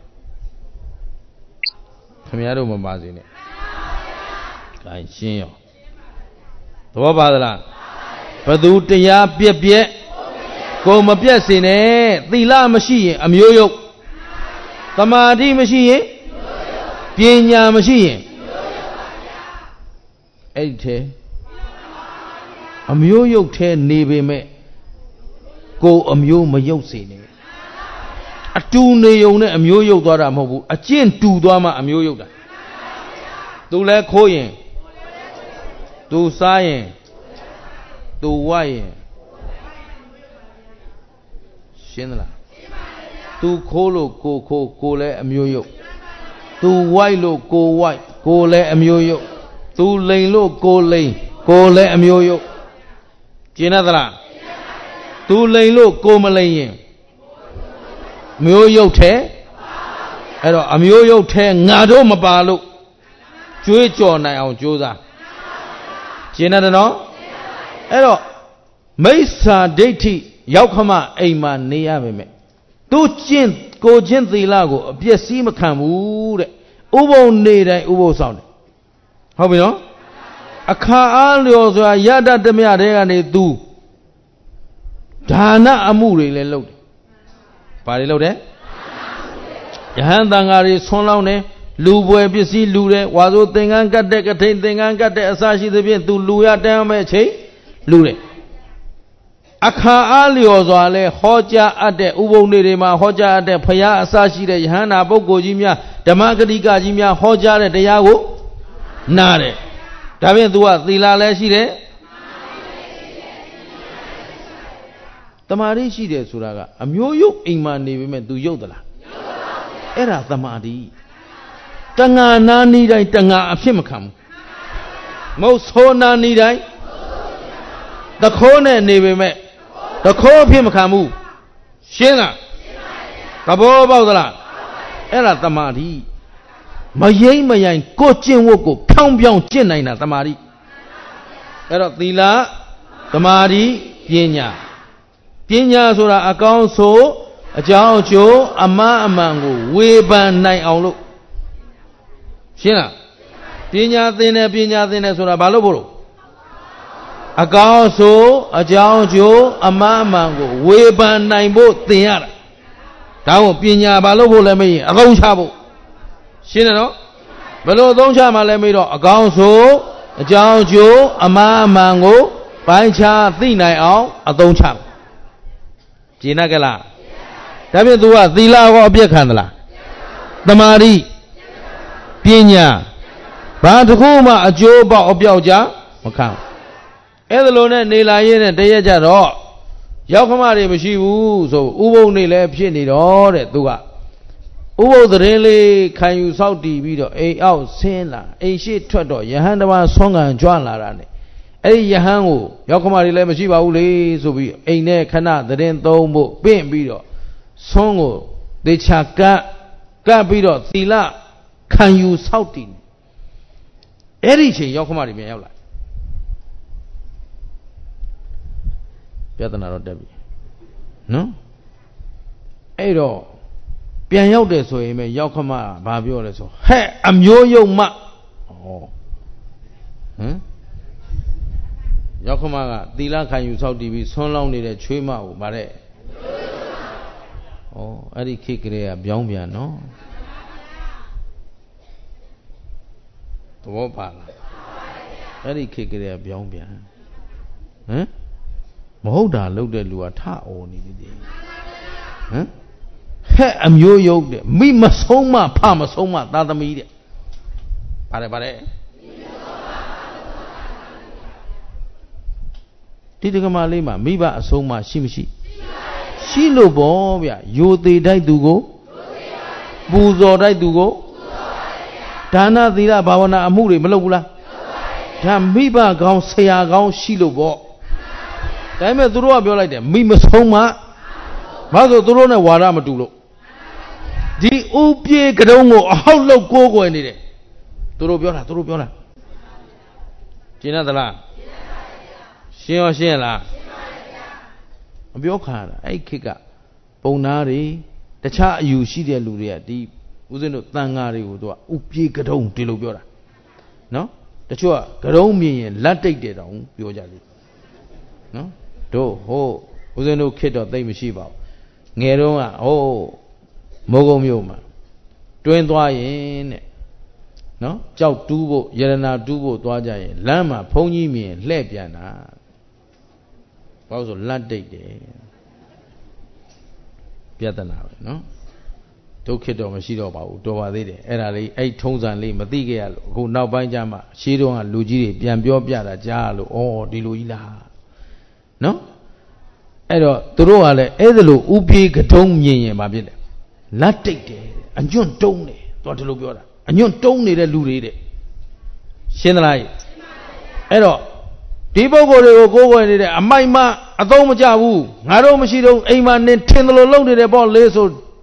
S1: ခင်ဗျားတို့မပါစေနဲ့။ဒါရှင်းရောသဘောပါသလားဘသူတရားပြက်ပြက်ကိုမပြက်စေနဲ့သီလမရှိရင်အမျိုးယုတ်သမာဓိမရှိရင်ပညာမရှိရင်အဲ့ဒီထဲအမျိုးယုတ်ထဲနေပေမဲ့ကိုအမျိုးမယုတ်စေနဲ့အတူနေုံနဲ့အမျိုးယုတ်သွားတာမဟုတ်ဘူးအကျင့်တူသွားမှအမျိုးယုတ်တာသူလဲခိုးရင်သူစားရင်သူဝိုက်ရင်ရှင်းသလားသူခိုးလို့ကိုခိုးကိုလဲအမျိုးယုတ်သူဝိုက်လို့ကိုဝိုက်ကိုလဲအမျိုးယုတ်သူလိန်လို့ကိုလိန်ကိုလဲအမျိုးယုတ်ကျင်းသလားသူလိန်လို့ကိုမလိန်ရင်မျိုးယုတ်ထဲအဲ့တော့အမျိုးရုပ်ထဲငါတို့မပါလို့ကျွေးကြော်နိုင်အောင်ကြိုးစားရှင်းတယ်နော်အဲ့တော့မိစ္ဆာဒိဋ္ဌိရောက်ခမအိမ်မှာနေရပါမယ်သူကျင့်ကိုချင်းသီလကိုအပြည့်စည်းမခံဘူးတဲ့ဥပုံနေတိုင်းဥပုသ်ဆောင်တယ်ဟုတ်ပြီနော်အခါအားလျော်စွာရတတ်သမျှတွေကနေသူဒါနအမှုတွေလည်းလုပ်တယ်ဘာတွေလုပ်တယ်ယဟန်တန်ဃာတွေဆွန်းလောင်းတယ်လူပွဲပစ္စည်းလူတယ်ဝါဆိုသင်္ကန်းကတ်တဲ့ကထိန်သင်္ကန်းကတ်တဲ့အစရှိသဖြင့်သူလူရတန်းမဲ့ချိန်လူတယ်အခါအားလျော်စွာလဲဟောကြားအပ်တဲ့ဥပုံတွေမှာဟောကြားအပ်တဲ့ဖရာအစရှိတဲ့ယဟန္တာပုဂ္ဂိုလ်ကြီးများဓမ္မဂတိကကြီးများဟောကြားတဲ့တရားကိုနားတယ်ဒါဖြင့် तू ကသီလလည်းရှိတယ်တမာတိရှိတယ်ဆိုတာကအမျိုးယုတ်အိမ်မှာနေပေမဲ့ तू ယုတ်သလားအဲ့ဒါတမာတိတငါနာနီးတိုင်းတငါအဖြစ်မခံဘူးမဟုတ်ဆိုနာနီးတိုင်းတခိုးနဲ့နေပေမဲ့တခိုးအဖြစ်မခံဘူးရှင်းလားသဘောပေါက်သလားအဲ့ဒါတမာတိမယိမ့်မယိုင်ကိုကျင့်ဝတ်ကိုဖြောင်းဖြောင်းကျင့်နိုင်တာတမာတိအဲ့တော့သီလတမာတိပညာပညာဆိုတာအကောင်းဆိုအကြောင်းအကျိုးအမှန်အမှန်ကိုဝေဖန်နိုင်အောင်လို့ရှင်းလားပညာသင်တယ်ပညာသင်တယ်ဆိုတာဘာလို့ဖို့လို့အကောင်းဆိုအကြောင်းအကျိုးအမှန်အမှန်ကိုဝေဖန်နိုင်ဖို့သင်ရတာဒါကိုပညာဘာလို့ဖို့လဲမေးရင်အသုံးချဖို့ရှင်းတယ်နော်ဘယ်လိုအသုံးချမှလဲမေးတော့အကောင်းဆိုအကြောင်းအကျိုးအမှန်အမှန်ကိုပိုင်းခြားသိနိုင်အောင်အသုံးချကျင်တတ်ကြလားဒါဖြင့် तू ကသီလကိုအပြည့်ခံသလားသမာဓိပညာဘာတစ်ခုမှအကျိုးပေါက်အပြောက်ကြမခံအဲ့ဒါလိုနဲ့နေလာရင်းနဲ့တရက်ကြတော့ရောက်ခမတွေမရှိဘူးဆိုဥပုံနေလည်းဖြစ်နေတော့တဲ့ तू ကဥပုသ်သတင်းလေးခံယူဆောက်တည်ပြီးတော့အိမ်အောက်ဆင်းလာအိမ်ရှိထွက်တော့ယဟန်တစ်ပါးဆွမ်းခံကြွလာတာနဲ့အဲ့ဒီယဟန်ကိုရောက်ခမတွေလည်းမရှိပါဘူးလေဆိုပြီးအိမ်နဲ့ခဏသတင်းသုံးဖို့ပင့်ပြီးတော့ဆွမ်းကိုသေချာကပ်ကပ်ပြီးတော့သီလခံယူဆောက်တည်အဲ့ဒီအချိန်ရောက်ခမတွေပြန်ရောက်လာပြဿနာတော့တက်ပြီနော်အဲ့တော့ပြန်ရောက်တယ်ဆိုရင်ပဲရောက်ခမဘာပြောလဲဆိုဟဲ့အမျိုးယုံမဩဟမ်ရောက်ခမကသီလခံယူဆောက်တည်ပြီးဆွန်းလောင်းနေတဲ့ချွေးမကိုဗါတဲ့ဩအဲ့ဒီခေတ်ကလေးကပြောင်းပြန်နော်သဘောပါလားအဲ့ဒီခေတ်ကလေးကပြောင်းပြန်ဟမ်မဟုတ်တာလုပ်တဲ့လူကထအော်နေပြီဟမ်ဟဲ့အမျိုးယုတ်တဲ့မိမဆုံးမဖမဆုံးမသာသမီတဲ့ပါတယ်ပါတယ်ဒီတက္ကမလေးမှာမိဘအဆုံးမရှိမရှိရှိလို့ပေါ့ဗျယိုသေးတိုက်သူကိုပူဇော်တိုက်သူကိုဒါနသီလဘာဝနာအမှုတွေမလုပ်ဘူးလားဒါမိဘကောင်းဆရာကောင်းရှိလို့ပေါ့ဒါပေမဲ့သူတို့ကပြောလိုက်တယ်မိမဆုံးမဘာလို့သူတို့နဲ့ဝါဒမတူလို့ဒီဥပြေကတုံးကိုအဟောက်လောက်ကိုးကွယ်နေတယ်သူတို့ပြောတာသူတို့ပြောတာကျင်ရသလားရှင်းရောရှင်းလားမပြောခါတာအဲ့ခေတ်ကပုံနာတွေတခြားအယူရှိတဲ့လူတွေကဒီဦးဇင်းတို့တန်ဃာတွေကိုသူကဥပြေကတုံးဒီလိုပြောတာနော်တချို့ကကတုံးမြင်ရင်လက်တိတ်တယ်တောင်ပြောကြတယ်နော်တို့ဟိုဦးဇင်းတို့ခေတ်တော့သိမရှိပါဘူးငယ်တော့ကဟိုမိုးကုံမြို့မှာတွင်းသွားရင်တဲ့နော်ကြောက်တူးဖို့ယရနာတူးဖို့သွားကြရင်လမ်းမှာဘုန်းကြီးမြင်လှဲ့ပြန်တာဘာလို့ဆိုလက်တိတ်တယ်ပြဿနာပဲနော်ဒုက္ခတော့မရှိတော့ပါဘူးတော်ပါသေးတယ်အဲ့ဒါလေးအဲ့ထုံးစံလေးမသိခဲ့ရလို့အခုနောက်ပိုင်းကျမှရှင်းတော့ကလူကြီးတွေပြန်ပြောပြတာကြားလို့ဩဒီလိုကြီးလားနော်အဲ့တော့သူတို့ကလည်းအဲ့ဒါလိုဥပြေကတုံးမြင်ရင်မဖြစ်တယ်လက်တိတ်တယ်အညွန့်တုံးတယ်သူကဒီလိုပြောတာအညွန့်တုံးနေတဲ့လူတွေတဲ့ရှင်းသလားအဲ့တော့ဒီပုဂ္ဂိုလ်တွေကိုကိုးကွယ်နေတဲ့အမိုက်မအသုံးမကျဘူးငါတို့မရှိတော့အိမ်မှာနင်ထင်တယ်လို့လုပ်နေတယ်ပေါ့လေဆို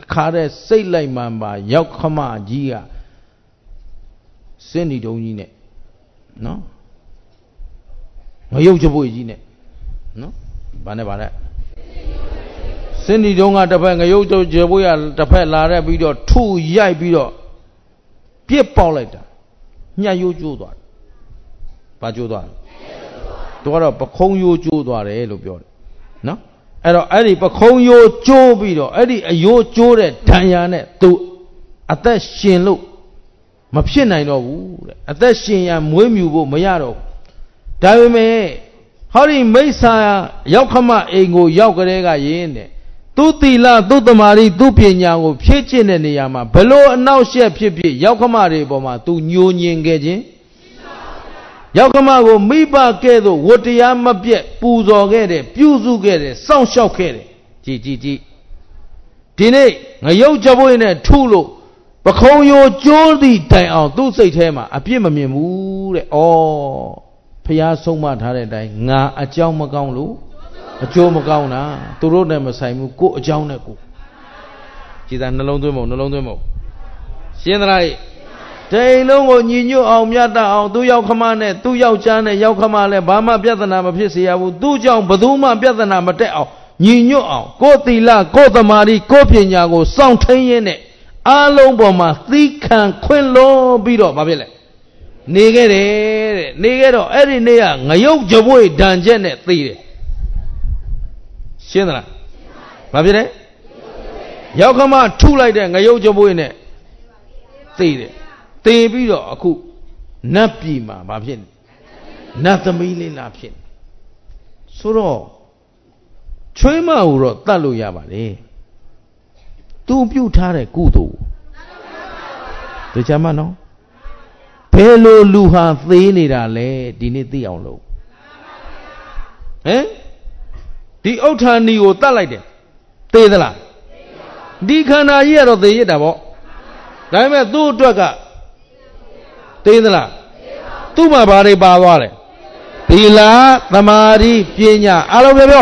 S1: ခါတဲ့စိတ်လိုက်မှန်ပါရောက်ခမကြီးကစင်းဒီတုံးကြီးနဲ့နော်ငရုတ်ချပွေကြီးနဲ့နော်ဘာနဲ့ဘာနဲ့စင်းဒီတုံးကတစ်ဖက်ငရုတ်ချပွေကတစ်ဖက်လာတဲ့ပြီးတော့ထုရိုက်ပြီးတော့ပြစ်ပေါက်လိုက်တာညှက်ရိုးကျိုးသွားတယ်ဘာကျိုးသွားလဲသူကတော့ပခုံးရိုးကျိုးသွားတယ်လို့ပြောတယ်နော်အဲ့တော့အဲ့ဒီပခုံးရိုးကျိုးပြီးတော့အဲ့ဒီအယိုးကျိုးတဲ့ဒဏ်ရာနဲ့သူအသက်ရှင်လို့မဖြစ်နိုင်တော့ဘူးတဲ့အသက်ရှင်ရမွေးမြူဖို့မရတော့ဘူးဒါပေမဲ့ဟောဒီမိစ္ဆာရောက်ခမအိမ်ကိုရောက်ကြတဲ့ကရင်းတဲ့သူသီလသူသမာဓိသူပညာကိုဖြည့်ကျင့်တဲ့နေရာမှာဘလို့အနောက်ရှက်ဖြစ်ဖြစ်ရောက်ခမတွေပေါ်မှာသူညှိုညင်ခဲ့ခြင်းရောက်ခမကိုမိဘကဲ့သို့ဝတ္တရားမပြတ်ပူဇော်ခဲ့တယ်ပြုစုခဲ့တယ်စောင့်ရှောက်ခဲ့တယ်ကြည်ကြည်ကြည်ဒီနေ့ငရုတ်ကြပွေးနဲ့ထုလို့ပခုံးရိုးကျိုးသည့်တိုင်အောင်သူ့စိတ်ထဲမှာအပြစ်မမြင်ဘူးတဲ့ဩဖျားဆုံးမထားတဲ့အတိုင်းငါအကြောင်းမကောင်းလို့အကျိုးမကောင်းတာသူတို့နဲ့မဆိုင်ဘူးကိုယ်အကြောင်းနဲ့ကိုကြည်သာနှလုံးသွင်းမုံနှလုံးသွင်းမုံရှင်းသလားတိမ်လုံးကိုညီညွတ်အောင်မြတ်တအောင်သူရောက်ခမနဲ့သူယောက်ျားနဲ့ရောက်ခမလည်းဘာမှပြဿနာမဖြစ်စေရဘူးသူကြောင့်ဘယ်သူမှပြဿနာမတက်အောင်ညီညွတ်အောင်ကိုယ်သီလကိုယ်သမာဓိကိုယ်ပညာကိုစောင့်ထိန်ရင်းနဲ့အားလုံးပေါ်မှာသီးခံခွင့်လို့ပြီးတော့ဘာဖြစ်လဲနေခဲ့တယ်တဲ့နေခဲ့တော့အဲ့ဒီနေ့ကငရုတ်ကြပွေဒဏ်ချက်နဲ့သိတယ်ရှင်းသလားဘာဖြစ်လဲရောက်ခမထုလိုက်တဲ့ငရုတ်ကြပွေနဲ့သိတယ်သိပြီးတော့အခုနတ်ပြည်မှာဘာဖြစ်နတ်သမီးလေးလားဖြစ်ဆိုတော့ချွေးမဟုတော့တတ်လို့ရပါလေသူပြုတ်ထားတဲ့ကုသိုလ်တခြားမနော်ဘယ်လိုလူဟာသေးနေတာလဲဒီနေ့သိအောင်လို့ဟမ်ဒီဥဋ္ဌာဏီကိုတတ်လိုက်တယ်သေသလားဒီခန္ဓာကြီးကတော့သေရတာပေါ့ဒါပေမဲ့သူ့အတွက်ကသေသလားသူ့မှာဘာတွေပါသွားလဲသီလသမာဓိပညာအားလုံးပြောပြော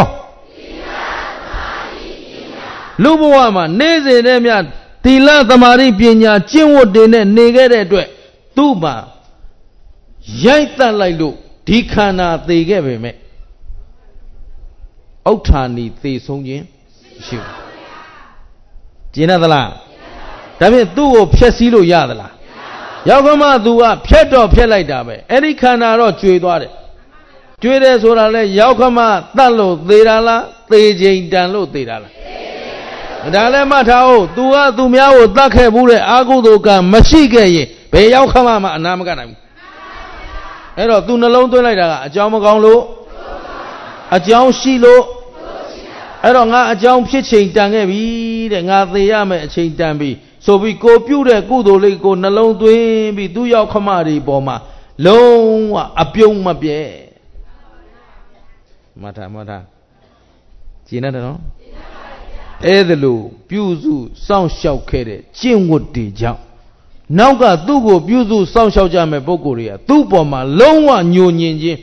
S1: လူဘဝမှာနေ့စဉ်နဲ့မြသီလသမာဓိပညာကျင့်ဝတ်တွေနဲ့နေခဲ့တဲ့အတွက်သူ့မှာရိုက်တတ်လိုက်လို့ဒီခန္ဓာသေခဲ့ပေမဲ့ဥဋ္ဌာဏီသေဆုံးခြင်းမရှိဘူးကျင်ရသလားဒါဖြင့်သူ့ကိုဖျက်ဆီးလို့ရသလားရောက်ခမသူကဖျက်တော့ဖျက်လိုက်တာပဲအဲ့ဒီခန္ဓာတော့ကျွေသွားတယ်ကျွေတယ်ဆိုတာလဲရောက်ခမတတ်လို့သေတာလားသေချိန်တန်လို့သေတာလားဒါလည်းမှတ်ထားအောင် तू ကသူများကိုတတ်ခဲ့ဘူးတဲ့အာဟုသိုလ်ကမရှိခဲ့ရင်ဘယ်ရောက်ခမမှအနာမကနိုင်ဘူးအဲ့တော့ तू နှလုံးသွင်းလိုက်တာကအကြောင်းမကောင်းလို့အကြောင်းရှိလို့အဲ့တော့ငါအကြောင်းဖြစ်ချိန်တန်ခဲ့ပြီတဲ့ငါသေရမယ်အချိန်တန်ပြီဆိုပြီးကိုပြုတဲ့ကုသိုလ်လေးကိုနှလုံးသွင်းပြီးသူရောက်ခမတွေပေါ်မှာလုံးဝအပြုံးမပြဲမထာမထာကျင်တယ်နော်အဲ့ဒါလို့ပြုစုစောင့်ရှောက်ခဲ့တဲ့ကျင့်ဝတ်တွေကြောင့်နောက်ကသူ့ကိုပြုစုစောင့်ရှောက်ကြမဲ့ပုဂ္ဂိုလ်တွေကသူ့ပေါ်မှာလုံးဝညှို့ညင်ခြင်း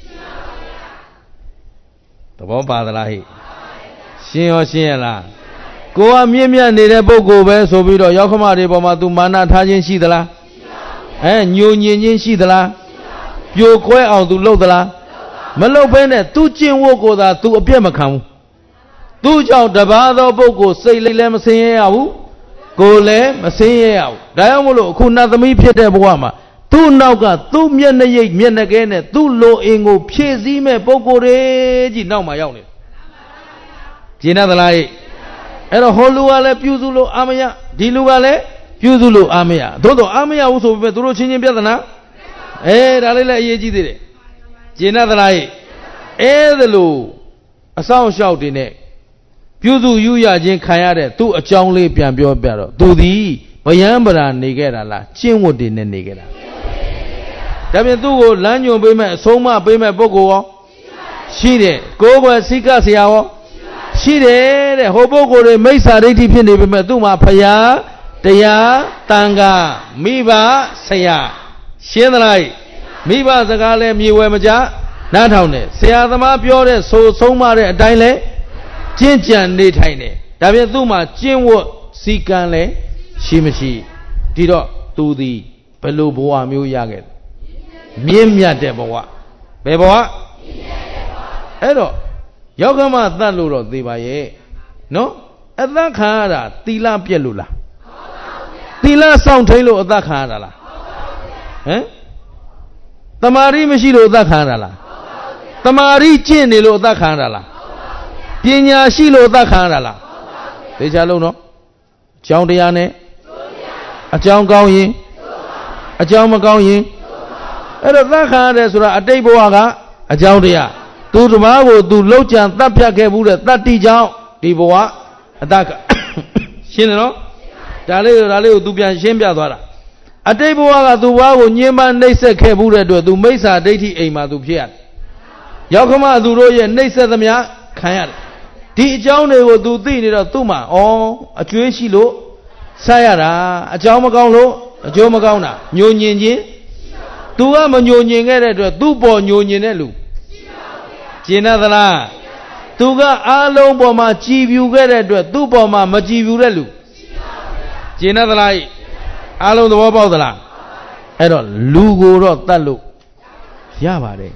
S1: သဘောပါသလားဟိရှင်းရောရှင်းရလားကိုကမြင့်မြတ်နေတဲ့ပုဂ္ဂိုလ်ပဲဆိုပြီးတော့ရောက်ခမတွေပေါ်မှာ तू မာနထားခြင်းရှိသလားအဲညှို့ညင်ခြင်းရှိသလားပြိုကွဲအောင် तू လုပ်သလားမလုပ်ဘဲနဲ့ तू ကျင့်ဝတ်ကိုသာ तू အပြည့်မခံဘူးသူ့ကြောင့်တပါးသောပုဂ္ဂိုလ်စိတ်လည်းမဆင်းရဲရဘူးကိုယ်လည်းမဆင်းရဲရဘူးဒါကြောင့်မို့လို့အခုနတ်သမီးဖြစ်တဲ့ဘဝမှာသူ့နောက်ကသူ့မျက်နှာရိပ်မျက်နှာကဲနဲ့သူ့လိုအင်ကိုဖြည့်ဆည်းမဲ့ပုဂ္ဂိုလ်တွေကြီးနောက်မှာရောက်နေတယ်ကျင်သလားအဲ့တော့ဟိုလူကလည်းပြုစုလို့အာမရဒီလူကလည်းပြုစုလို့အာမရသို့တော့အာမရဘူးဆိုပေမဲ့သူတို့ချင်းချင်းပြဿနာအဲဒါလေးလည်းအရေးကြီးသေးတယ်ကျင်သလားအဲ့ဒါလို့အဆောင်အရှောက်တွေနဲ့ပြုစုယူရခြင်းခံရတဲ့သူ့အကြောင်းလေးပြန်ပြောပြတော့သူသည်ဗယံပရာနေခဲ့တာလားကျင့်ဝတ်တွေနဲ့နေခဲ့တာဒါပြင်သူ့ကိုလမ်းညွှန်ပေးမဲ့အဆုံးအမပေးမဲ့ပုဂ္ဂိုလ်ရောရှိတယ်ကိုယ်ကွယ်စိကဆရာရောရှိတယ်တဲ့ဟိုပုဂ္ဂိုလ်တွေမိစ္ဆာဒိဋ္ဌိဖြစ်နေပေမဲ့သူ့မှာဖယားတရားတန်ခါမိဘဆရာရှင်းသလားမိဘစကားလဲမြေဝယ်မကြနားထောင်တယ်ဆရာသမားပြောတဲ့ဆိုဆုံးမတဲ့အတိုင်းလဲကျင့်ကြံနေထိုင်တယ်ဒါပြင်သူ့မှာကျင့်ဝတ်စ
S2: စီကံလည်းရှိမရှိဒီတော့သူသည်ဘယ်လိုဘဝမျိုးရခဲ့မြင့်မြတ်တဲ့ဘဝဘယ်ဘဝအဲ့တော့ယောက်ကမသတ်လို့တော့သိပါရဲ့နော်အသက်ခံရတာသီလပြက်လို့လားသီလဆောင်ထိန်လို့အသက်ခံရတာလားဟမ်တမာရီမရှိလို့အသက်ခံရတာလားတမာရီကျင့်နေလို့အသက်ခံရတာလားပညာရှိလို့အသက်ခံရတာလားသိချလုံးနော်အကြောင်းတရားနဲ့အကြောင်းကောင်းရင်အကြောင်းမကောင်းရင်အဲ့တော့သက်ခံရတယ်ဆိုတာအတိတ်ဘဝကအကြောင်းတရားသူဓမ္မကိုသူလှုပ်ကြံတတ်ဖြတ်ခဲ့မှုတဲ့တတ္တိကြောင့်ဒီဘဝအတ္တရှင်းတယ်နော်ဒါလေးဒါလေးကိုသူပြန်ရှင်းပြသွားတာအတိတ်ဘဝကသူဘဝကိုညှဉ်းပန်းနှိပ်စက်ခဲ့မှုတဲ့အတွက်သူမိစ္ဆာဒိဋ္ဌိအိမ်မှာသူဖြစ်ရတယ်ရောက်ခမသူတို့ရဲ့နှိပ်စက်သမျှခံရတယ်ဒီအကြောင်းတွေကိုသူသိနေတော့သူ့မှာဩအကျွေးရှိလို့ဆက်ရတာအကြောင်းမကောင်းလို့အကျိုးမကောင်းတာညှို့ညင်ခြင်းသူကမညှို့ညင်ခဲ့တဲ့အတွက်သူ့ပေါ်ညှို့ညင်တဲ့လူကျင်သလားသူကအားလုံးပေါ်မှာကြည်ပြူခဲ့တဲ့အတွက်သူ့ပေါ်မှာမကြည်ပြူတဲ့လူကျင်သလားအားလုံးသဘောပေါက်သလားအဲ့တော့လူကိုတော့တတ်လို့ရပါတယ်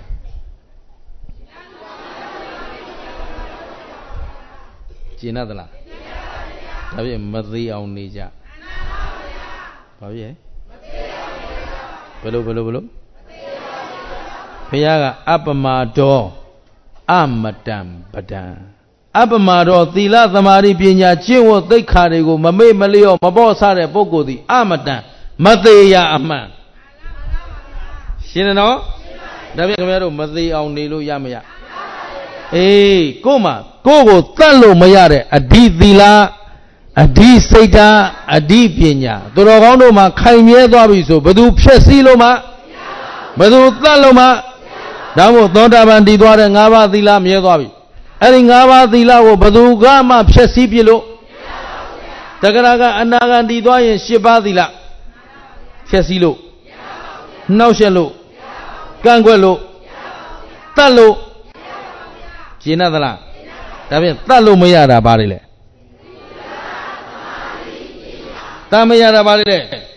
S2: ကျင်သလားဒါဖြင့်မသေးအောင်နေကြဘာဖြစ်ဘယ်လိုဘယ်လိုဘယ်လိုဘုရားကအပမတောအမတံပဒံအပမတောသီလသမာဓိပညာကျင့်ဝတ်သိက္ခာတွေကိုမမေ့မလျော့မပေါ့ဆတဲ့ပုဂ္ဂိုလ်သည်အမတံမသေးရအမှန်ရှင်းတယ်နော်ဒါဖြင့်ခင်ဗျားတို့မသေးအောင်နေလို့ရမရအေးကို့မှာကိုယ့်ကိုတတ်လို့မရတဲ့အဓိသီလအဓိစိတ်ဓာတ်အဓိပညာသူတော်ကောင်းတို့မှာခိုင်မြဲသွားပြီဆိုဘယ်သူဖြည့်ဆည်းလို့မှဘယ်သူတတ်လို့မှဒါမို့သောတာပန်တည်သွားတဲ့၅ပါးသီလမြဲသွားပြီအဲ့ဒီ၅ပါးသီလကိုဘယ်သူကမှဖြည့်ဆည်းပြလို့တက္ကရာကအနာဂံတည်သွားရင်၈ပါးသီလဖြည့်ဆည်းလို့နှောက်ယှက်လို့ကန့်ကွက်လို့တတ်လို့ကျင်သလားဒါဖြင့်တတ်လို့မရတာဘာတွေလဲတတ်မရတာဘာတွေလဲ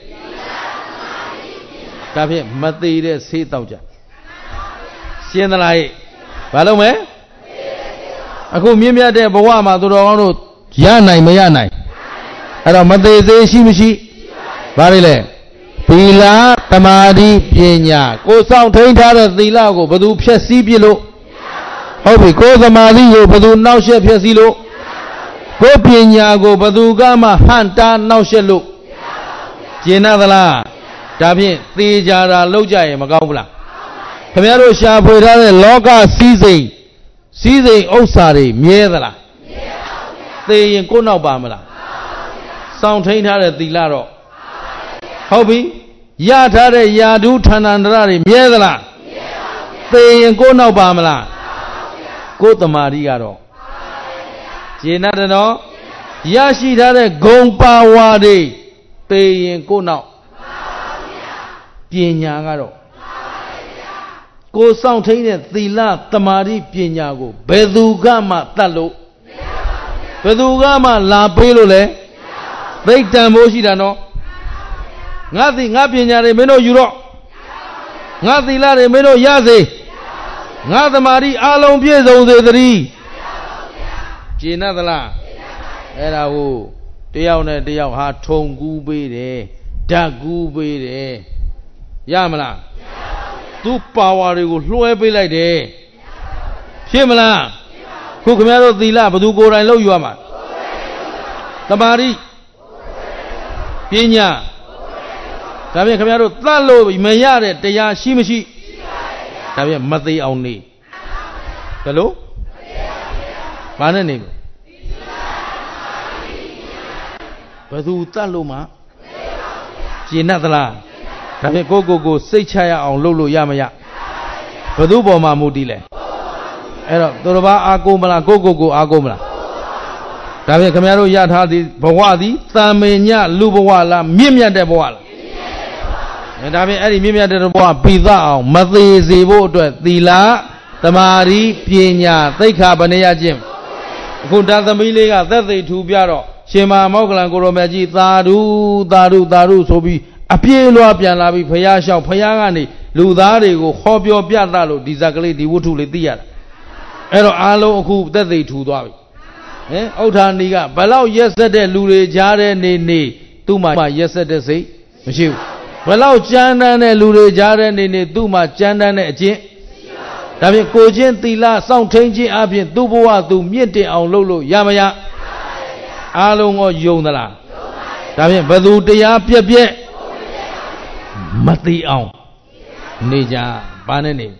S2: ဒါဖြင့်မသေးတဲ့ဆေးတောက်ကြရှင်းသလားဟဲ့ဘာလို့မဲအခုမြင့်မြတ်တဲ့ဘဝမှာသူတော်ကောင်းတို့ရနိုင်မရနိုင်အဲ့တော့မသေးသေးရှိမရှိဘာတွေလဲသီလသမာဓိပညာကိုစောင့်ထိန်ထားတဲ့သီလကိုဘယ်သူဖျက်ဆီးပြလို့ဟုတ်ပြီကိုသမာဓိကိုဘယ်သူနှောက်ယှက်ဖျက်ဆီးလို့ကိုပညာကိုဘယ်သူကမှဟန့်တားနှောက်ယှက်လို့ကျင်သလားဒါဖြင့်သေကြတာလောက်ကြရင်မကောင်းဘူးလားခင်ဗျားတို့ရှာဖွေထားတဲ့လောကစည်းစိမ်စည်းစိမ်ဥစ္စာတွေမြဲသလားမြဲပါဘူးဗျာသေရင်ကိုယ်နောက်ပါမလားစောင့်ထိန်ထားတဲ့သီလတော့ဟုတ်ပြီရထားတဲ့ယာဓုဌာဏန္တရတွေမြဲသလားမြဲပါဘူးဗျာသေရင်ကိုယ်နောက်ပါမလားကိုယ်တမာရီကတော့ကျေနပ်တယ်နော်ရရှိထားတဲ့ဂုံပါဝါတွေသေရင်ကိုယ်နောက်ပညာကတော့ကိုယ်ဆောင်ထိန်တဲ့သီလသမာဓိပညာကိုဘယ်သူကမှတတ်လို့ဘယ်သူကမှလာပေးလို့လဲသိတန်ဖို့ရှိတာနော်ငါသိငါပညာတွေမင်းတို့ယူတော့ငါသီလတွေမင်းတို့ရစေငါသမာဓိအလုံးပြည့်စုံစေသတည်းကျေနပ်သလားအဲ့ဒါကိုတယောက်နဲ့တယောက်ဟာထုံကူးပေးတယ်ဓာတ်ကူးပေးတယ်ရမလားသူပါဝါတွေကိုလွှဲပေးလိုက်တယ်ဖြစ်မလားခုခင်ဗျားတို့သီလဘယ်သူကိုယ်တိုင်လုပ်ယူရမှာသမာဓိပညာဒါဖြင့်ခင်ဗျားတို့သတ်လို့မရတဲ့တရားရှိမရှိဒါဖြင့်မသေးအောင်နေဘယ်လိုဘာနဲ့နေဘယ်သူတတ်လို့မှကျင်납သလားဒါဖြင့်ကိုကိုကိုစိတ်ချရအောင်လုပ်လို့ရမရဘယ်သူပေါ်မှာမူတည်လဲအဲ့တော့သူတစ်ပါးအာကိုမလားကိုကိုကိုအာကိုမလားဒါဖြင့်ခင်ဗျားတို့ရထားသည်ဘဝသည်တန်မေညလူဘဝလားမြင့်မြတ်တဲ့ဘဝလားအဲဒါဖြင့်အဲ့ဒီမြင့်မြတ်တဲ့ဘဝပိသအောင်မသေးစေဖို့အတွက်သီလသမာဓိပညာသိက္ခာပဏိယကျင့်အခုဒါသမီးလေးကသက်သေထူပြတော့ရှင်မမောကလန်ကိုရောမြတ်ကြီးသာဓုသာဓုသာဓုဆိုပြီးအပြေးလွှားပြန်လာပြီးဖယားလျှောက်ဖယားကနေလူသားတွေကိုဟောပြောပြသလို့ဒီဇက်ကလေးဒီဝတ္ထုလေးသိရတာအဲ့တော့အားလုံးအခုသက်သေထူသွားပြီဟင်ဥဋ္ဌာဏီကဘလောက်ရက်ဆက်တဲ့လူတွေကြားတဲ့နေနေသူ့မှာရက်ဆက်တဲ့စိတ်မရှိဘူးဘလောက်ကြမ်းတမ်းတဲ့လူတွေကြားတဲ့နေနေသူ့မှာကြမ်းတမ်းတဲ့အကျင့်ဒါဖြင့်ကိုချင်းသီလစောင့်ထိန်ခြင်းအပြင်သူ့ဘဝသူမြင့်တင်အောင်လုပ်လို့ရမရအားလုံးကိုယုံသလားဒါဖြင့်ဘသူတရားပြက်ပြက်မသိအောင်နေကြဘာနဲ့နေ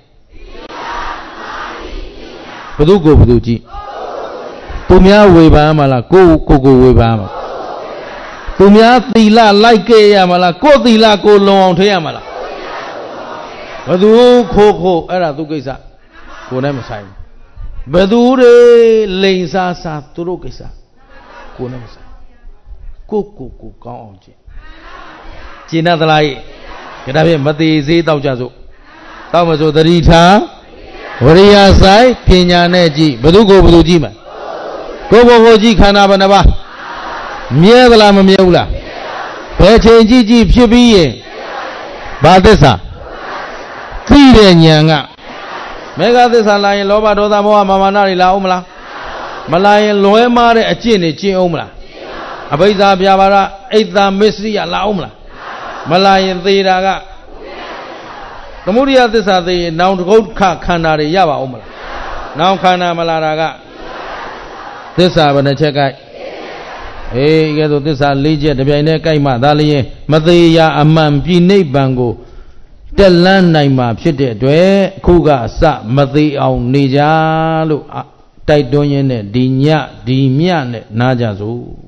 S2: ဘသူကိုဘသူကြည့်သူများဝေဖန်မလားကိုကိုကိုဝေဖန်မှာသူများသီလလိုက်ခဲ့ရမလားကိုသီလကိုလုံအောင်ထိရမလားဘသူခိုးခိုးအဲ့ဒါသူကိစ္စကိုနဲ့မဆိုင်ဘူးဘသူတွေလိန်စားစားသူတို့ကိစ္စကိုနဲ့မဆိုင်ကိုကိုကိုကောင်းအောင်ကျင့်ကျင့်သလားရဲ့ဒါဖြင့်မသေးသေးတောက်ကြစို့တောက်မစို့သတိထားဝရိယဆိုင်ပညာနဲ့ကြည့်ဘသူကိုဘသူကြည့်မှာကိုဘကိုကြည့်ခန္ဓာဘယ်နှပါးမြဲသလားမမြဲဘူးလားဘယ်ချိန်ကြည့်ကြည့်ဖြစ်ပြီးရင်ဘာသစ္စာသိတဲ့ဉာဏ်ကမေဃသစ္စာလာရင်လောဘဒေါသမောဟမာနတွေလာအောင်မလားမလာရင်လွဲမားတဲ့အကျင့်တွေကျင့်အောင်မလားအဘိဓါပြဘာရအိတ်တာမစ္စရိယလာအောင်မလားမလာရင်သေတာကသမုဒိယသစ္စာသိရင်နောင်တကုတ်ခခန္ဓာတွေရပါအောင်မလားနောင်ခန္ဓာမလာတာကသစ္စာဘယ်နှချက်ကိုက်အေးကဲဆိုသစ္စာ၄ချက်တပြိုင်တည်းကိုက်မှဒါလည်းမသေးရအမှန်ပြိနိဗ္ဗာန်ကိုတက်လန်းနိုင်မှာဖြစ်တဲ့အတွက်အခုကအစမသေးအောင်နေကြလို့တိုက်တွန်းရင်းနဲ့ဒီညဒီမြနဲ့နားကြစို့